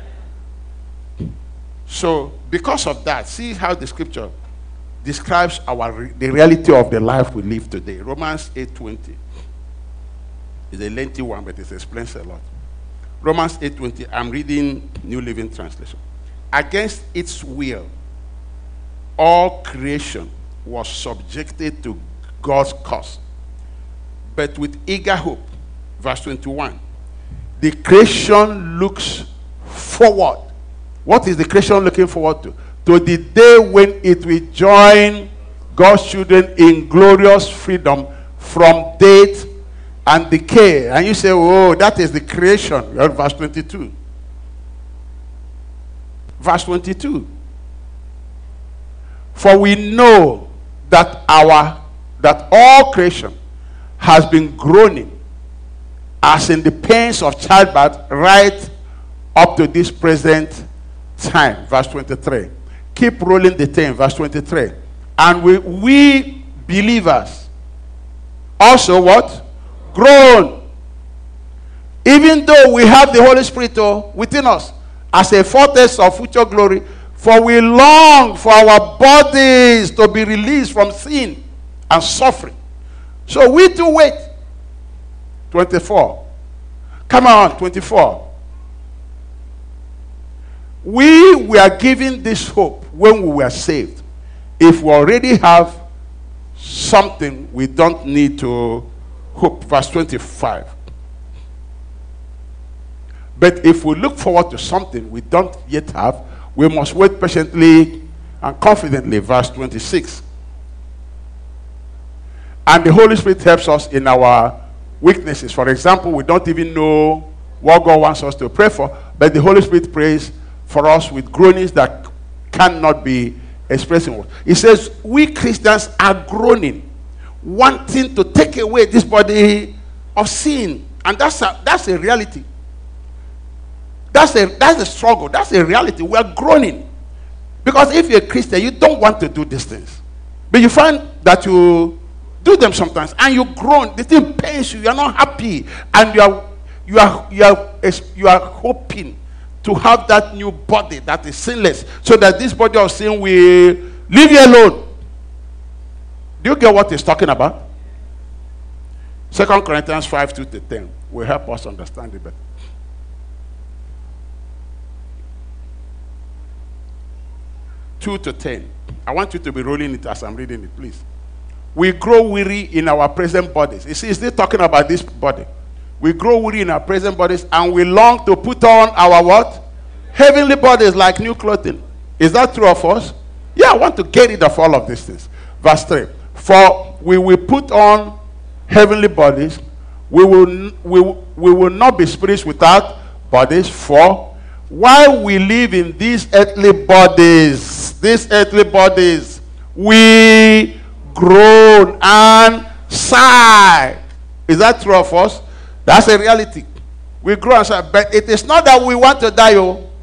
So, because of that, see how the scripture describes the reality of the life we live today. Romans 8:20 is a lengthy one, but it explains a lot. Romans 8:20, I'm reading New Living Translation. Against its will, all creation was subjected to God's cause, but with eager hope. Verse 21. The creation looks forward. What is the creation looking forward to? To the day when it will join God's children in glorious freedom from death and decay. And you say, oh, that is the creation. Verse 22. Verse 22. For we know that all creation has been groaning as in the pains of childbirth right up to this present time. Verse 23. Keep rolling the thing. Verse 23. And we believers also what? Groan. Even though we have the Holy Spirit within us as a foretaste of future glory, for we long for our bodies to be released from sin and suffering. So we too wait. 24. Come on, 24. We were given this hope when we were saved. If we already have something, we don't need to hope. Verse 25. But if we look forward to something we don't yet have, we must wait patiently and confidently. Verse 26. And the Holy Spirit helps us in our weaknesses. For example, we don't even know what God wants us to pray for, but the Holy Spirit prays for us with groanings that cannot be expressed in words. He says, we Christians are groaning, wanting to take away this body of sin. And that's a reality. That's a struggle. That's a reality. We are groaning. Because if you're a Christian, you don't want to do these things. But you find that you do them sometimes and you groan. The thing pains you. You are not happy. And you are hoping to have that new body that is sinless, so that this body of sin will leave you alone. Do you get what he's talking about? 2 Corinthians 5:2-10 will help us understand it better. 2 to 10. I want you to be rolling it as I'm reading it, please. We grow weary in our present bodies. You see, it's still talking about this body. We grow weary in our present bodies, and we long to put on our what? Heavenly bodies like new clothing. Is that true of us? Yeah, I want to get rid of all of these things. Verse 3. For we will put on heavenly bodies. We will not be spirits without bodies. For while we live in these earthly bodies, we groan and sigh. Is that true of us? That's a reality. We grow and sigh. But it is not that we want to die,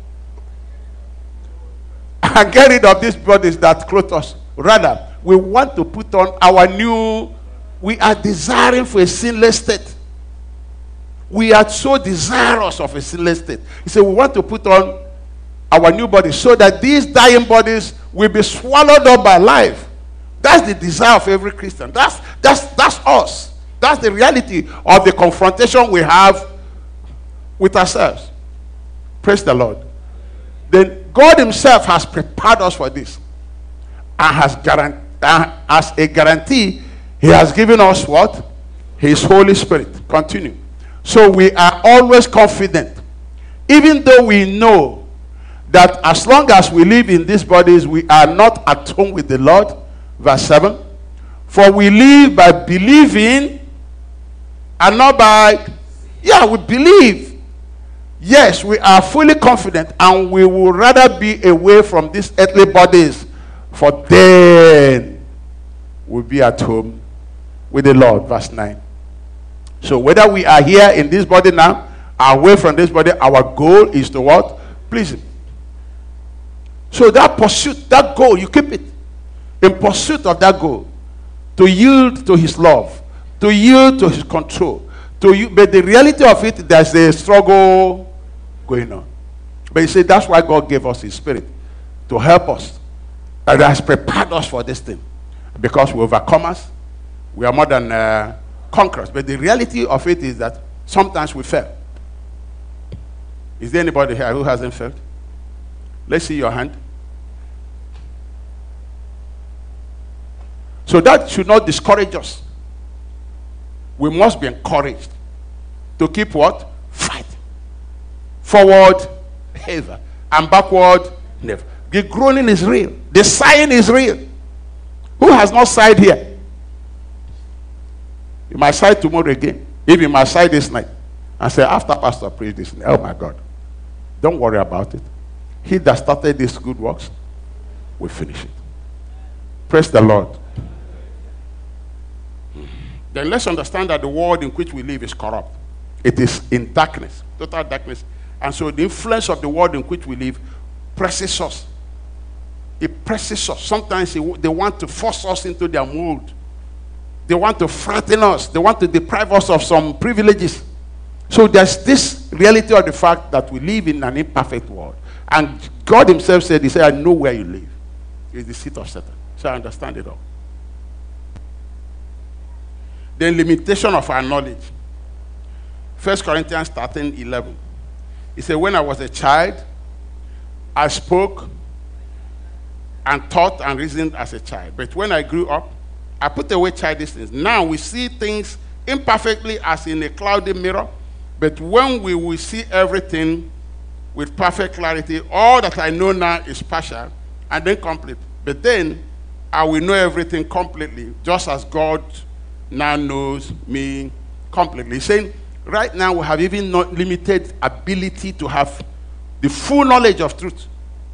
and get rid of these bodies that clothe us. Rather, we want to put on our new. We are desiring for a sinless state. We are so desirous of a sinless state. He said we want to put on our new bodies so that these dying bodies will be swallowed up by life. That's the desire of every Christian. That's us. That's the reality of the confrontation we have with ourselves. Praise the Lord. Then God himself has prepared us for this. And as a guarantee, he has given us what? His Holy Spirit. Continue. So we are always confident. Even though we know that as long as we live in these bodies, we are not at home with the Lord. Verse 7. For we live by believing and not by... Yeah, we believe. Yes, we are fully confident, and we would rather be away from these earthly bodies, for then we'll be at home with the Lord. Verse 9. So whether we are here in this body now, away from this body, our goal is to what? Please him. So that pursuit, that goal, you keep it. In pursuit of that goal, to yield to his love, to yield to his control, but the reality of it, there's a struggle going on. But you see, that's why God gave us his Spirit, to help us. And has prepared us for this thing. Because we're overcomers, we are more than conquerors. But the reality of it is that sometimes we fail. Is there anybody here who hasn't failed? Let's see your hand. So that should not discourage us. We must be encouraged to keep what? Fight. Forward, ever. And backward, never. The groaning is real. The sighing is real. Who has not sighed here? You might sigh tomorrow again. If you might sigh this night. And say, after Pastor preached this night, oh my God. Don't worry about it. He that started these good works will finish it. Praise the Lord. Then let's understand that the world in which we live is corrupt. It is in darkness, total darkness. And so the influence of the world in which we live presses us. It presses us. Sometimes they want to force us into their mold. They want to frighten us. They want to deprive us of some privileges. So there's this reality of the fact that we live in an imperfect world. And God himself said, he said, I know where you live. It's the seat of Satan. So I understand it all. The limitation of our knowledge. 1 Corinthians 13:11. He said, when I was a child, I spoke and thought and reasoned as a child. But when I grew up, I put away childish things. Now we see things imperfectly as in a cloudy mirror. But when we will see everything with perfect clarity, all that I know now is partial and then complete. But then I will know everything completely, just as God now knows me completely. He's saying, right now we have even not limited ability to have the full knowledge of truth.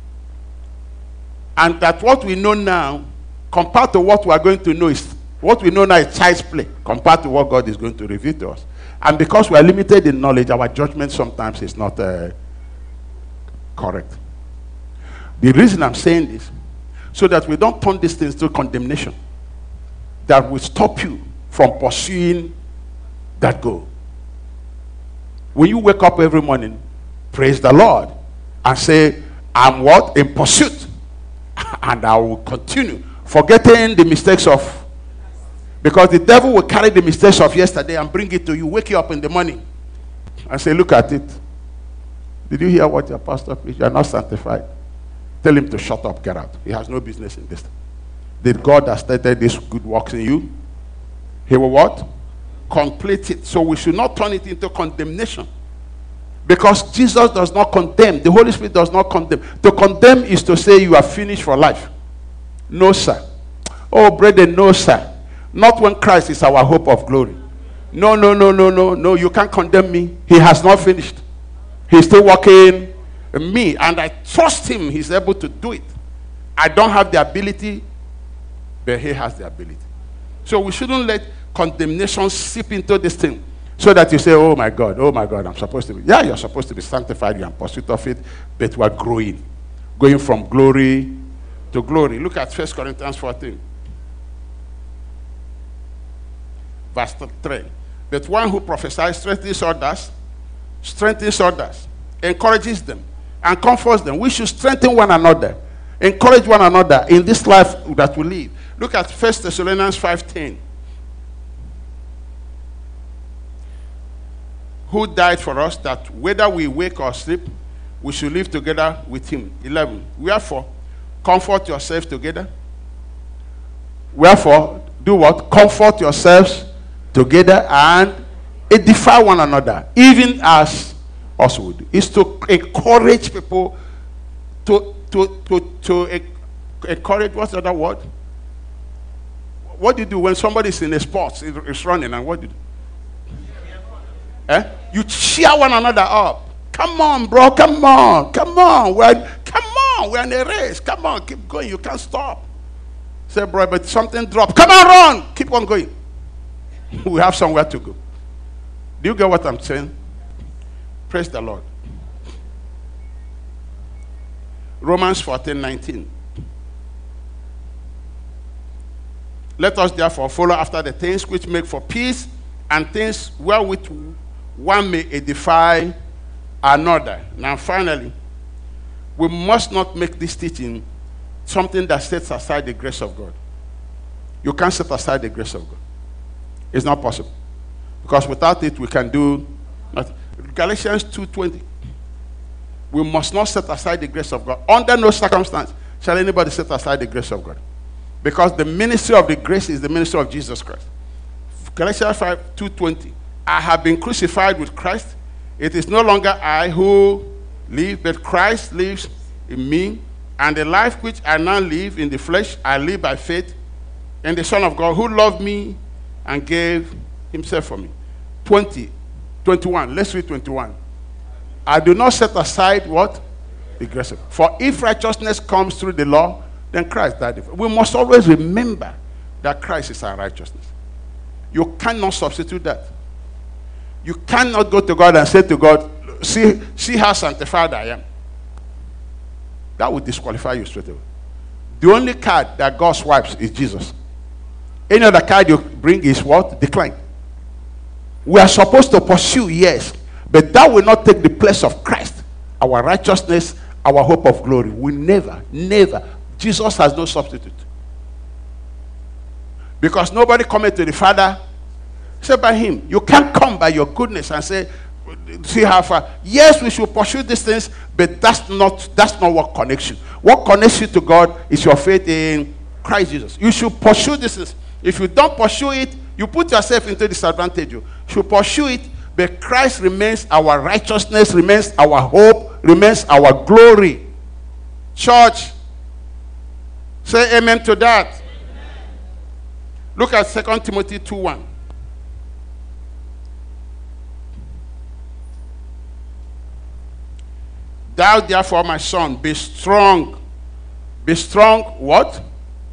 And that what we know now, compared to what we are going to know, is what we know now is child's play, compared to what God is going to reveal to us. And because we are limited in knowledge, our judgment sometimes is not correct. The reason I'm saying this, so that we don't turn these things to condemnation, that will stop you from pursuing that goal. When you wake up every morning, praise the Lord and say, I'm what? In pursuit. And I will continue, forgetting the mistakes of, because the devil will carry the mistakes of yesterday and bring it to you, wake you up in the morning and say, look at it. Did you hear what your pastor preached? You are not sanctified. Tell him to shut up, get out. He has no business in this. Did God that started this good works in you, he will what? Complete it. So we should not turn it into condemnation. Because Jesus does not condemn. The Holy Spirit does not condemn. To condemn is to say you are finished for life. No, sir. Oh, brethren, no, sir. Not when Christ is our hope of glory. No, no, no, no, no, no. You can't condemn me. He has not finished. He's still working in me. And I trust him. He's able to do it. I don't have the ability, but he has the ability. So we shouldn't let condemnation seep into this thing. So that you say, oh my God, I'm supposed to be. Yeah, you're supposed to be sanctified. You're in pursuit of it. But we're growing. Going from glory to glory. Look at 1 Corinthians 14. Verse 3. But one who prophesies strengthens others, encourages them, and comforts them. We should strengthen one another, encourage one another in this life that we live. Look at 1 Thessalonians 5:10. Who died for us, that whether we wake or sleep, we should live together with him. 11. Wherefore, comfort yourselves together. Wherefore, do what? Comfort yourselves together and edify one another, even as us would. Is to encourage people to encourage. What's the other word? What do you do when somebody is in a sport, is running, and what do you do? You cheer one another up. Come on, bro. Come on. We're in a race. Come on, keep going. You can't stop. Say, bro, but something dropped. Come on, run. Keep on going. We have somewhere to go. Do you get what I'm saying? Praise the Lord. Romans 14:19. Let us therefore follow after the things which make for peace, and things wherewith one may edify another. Now finally, we must not make this teaching something that sets aside the grace of God. You can't set aside the grace of God. It's not possible. Because without it, we can do nothing. Galatians 2:20. We must not set aside the grace of God. Under no circumstance shall anybody set aside the grace of God. Because the ministry of the grace is the ministry of Jesus Christ. Galatians 2:20. I have been crucified with Christ. It is no longer I who live, but Christ lives in me. And the life which I now live in the flesh, I live by faith in the Son of God who loved me and gave himself for me. 21. Let's read 21. I do not set aside what? The grace of God. For if righteousness comes through the law, then Christ died. We must always remember that Christ is our righteousness. You cannot substitute that. You cannot go to God and say to God, see how sanctified I am. That would disqualify you straight away. The only card that God swipes is Jesus. Any other card you bring is what? Decline. We are supposed to pursue, yes, but that will not take the place of Christ. Our righteousness, our hope of glory. We never. Jesus has no substitute. Because nobody cometh to the Father except by him. You can't come by your goodness and say, see how far. Yes, we should pursue these things, but that's not what connects you. What connects you to God is your faith in Christ Jesus. You should pursue this things. If you don't pursue it, you put yourself into disadvantage. You should pursue it, but Christ remains our righteousness, remains our hope, remains our glory. Church, say amen to that. Amen. Look at 2 Timothy 2:1. Thou therefore, my son, be strong. Be strong, what?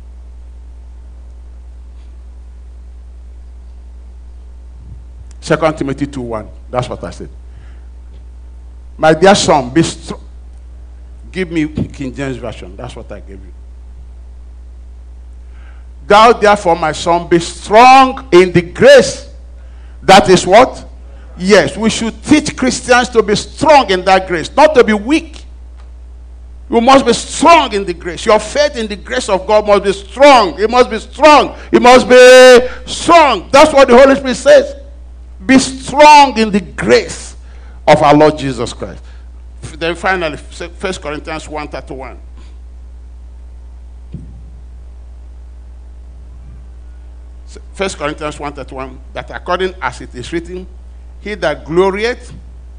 Second Timothy 2:1. That's what I said. My dear son, be strong. Give me King James Version. That's what I gave you. Thou therefore, my son, be strong in the grace. That is what? Yes, we should teach Christians to be strong in that grace, not to be weak. You must be strong in the grace. Your faith in the grace of God must be strong. It must be strong. It must be strong. That's what the Holy Spirit says. Be strong in the grace of our Lord Jesus Christ. Then finally, 1 Corinthians 1:31. 1 Corinthians 1:31, that according as it is written, he that glorieth,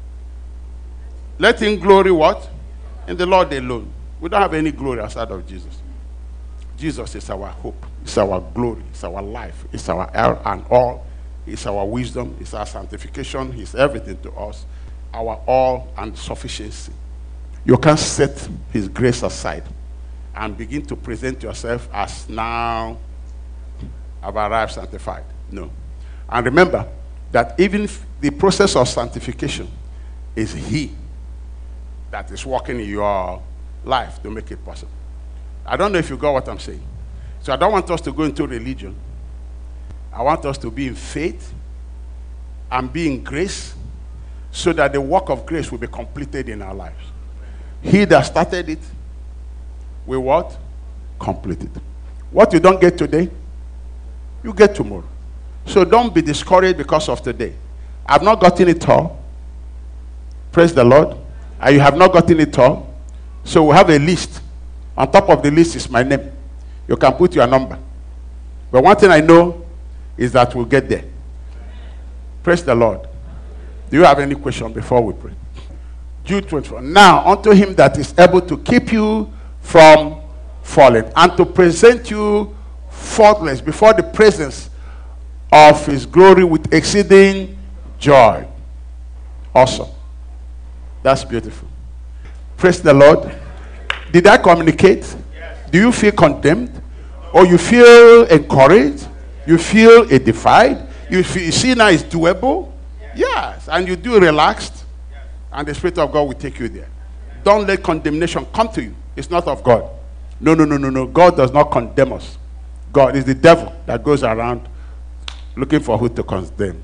let him glory what? In the Lord alone. We don't have any glory outside of Jesus. Jesus is our hope. It's our glory. It's our life. It's our and all. It's our wisdom. It's our sanctification. It's everything to us. Our all and sufficiency. You can't set his grace aside and begin to present yourself as now I've arrived sanctified. No. And remember that even the process of sanctification is he that is working in your life to make it possible. I don't know if you got what I'm saying. So I don't want us to go into religion. I want us to be in faith and be in grace so that the work of grace will be completed in our lives. He that started it will what? Complete it. What you don't get today, you get tomorrow. So don't be discouraged because of today. I've not gotten it all. Praise the Lord. And you have not gotten it all. So we have a list. On top of the list is my name. You can put your number. But one thing I know is that we'll get there. Praise the Lord. Do you have any question before we pray? Jude 24. Now unto him that is able to keep you from falling and to present you faultless before the presence of his glory with exceeding joy. Awesome. That's beautiful. Praise the Lord. Did I communicate? Yes. Do you feel condemned? Or you feel encouraged? You feel edified? You see now it's doable? Yes. And you do relaxed? Yes. And the Spirit of God will take you there. Don't let condemnation come to you. It's not of God. No. God does not condemn us. God is the devil that goes around looking for who to condemn.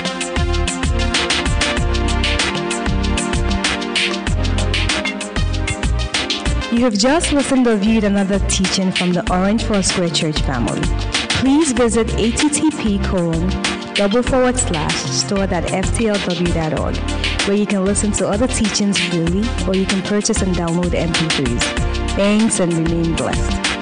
You have just listened or viewed another teaching from the Orange Foursquare Church family. Please visit http://store.ftlw.org, where you can listen to other teachings freely, or you can purchase and download MP3s. Thanks and remain blessed.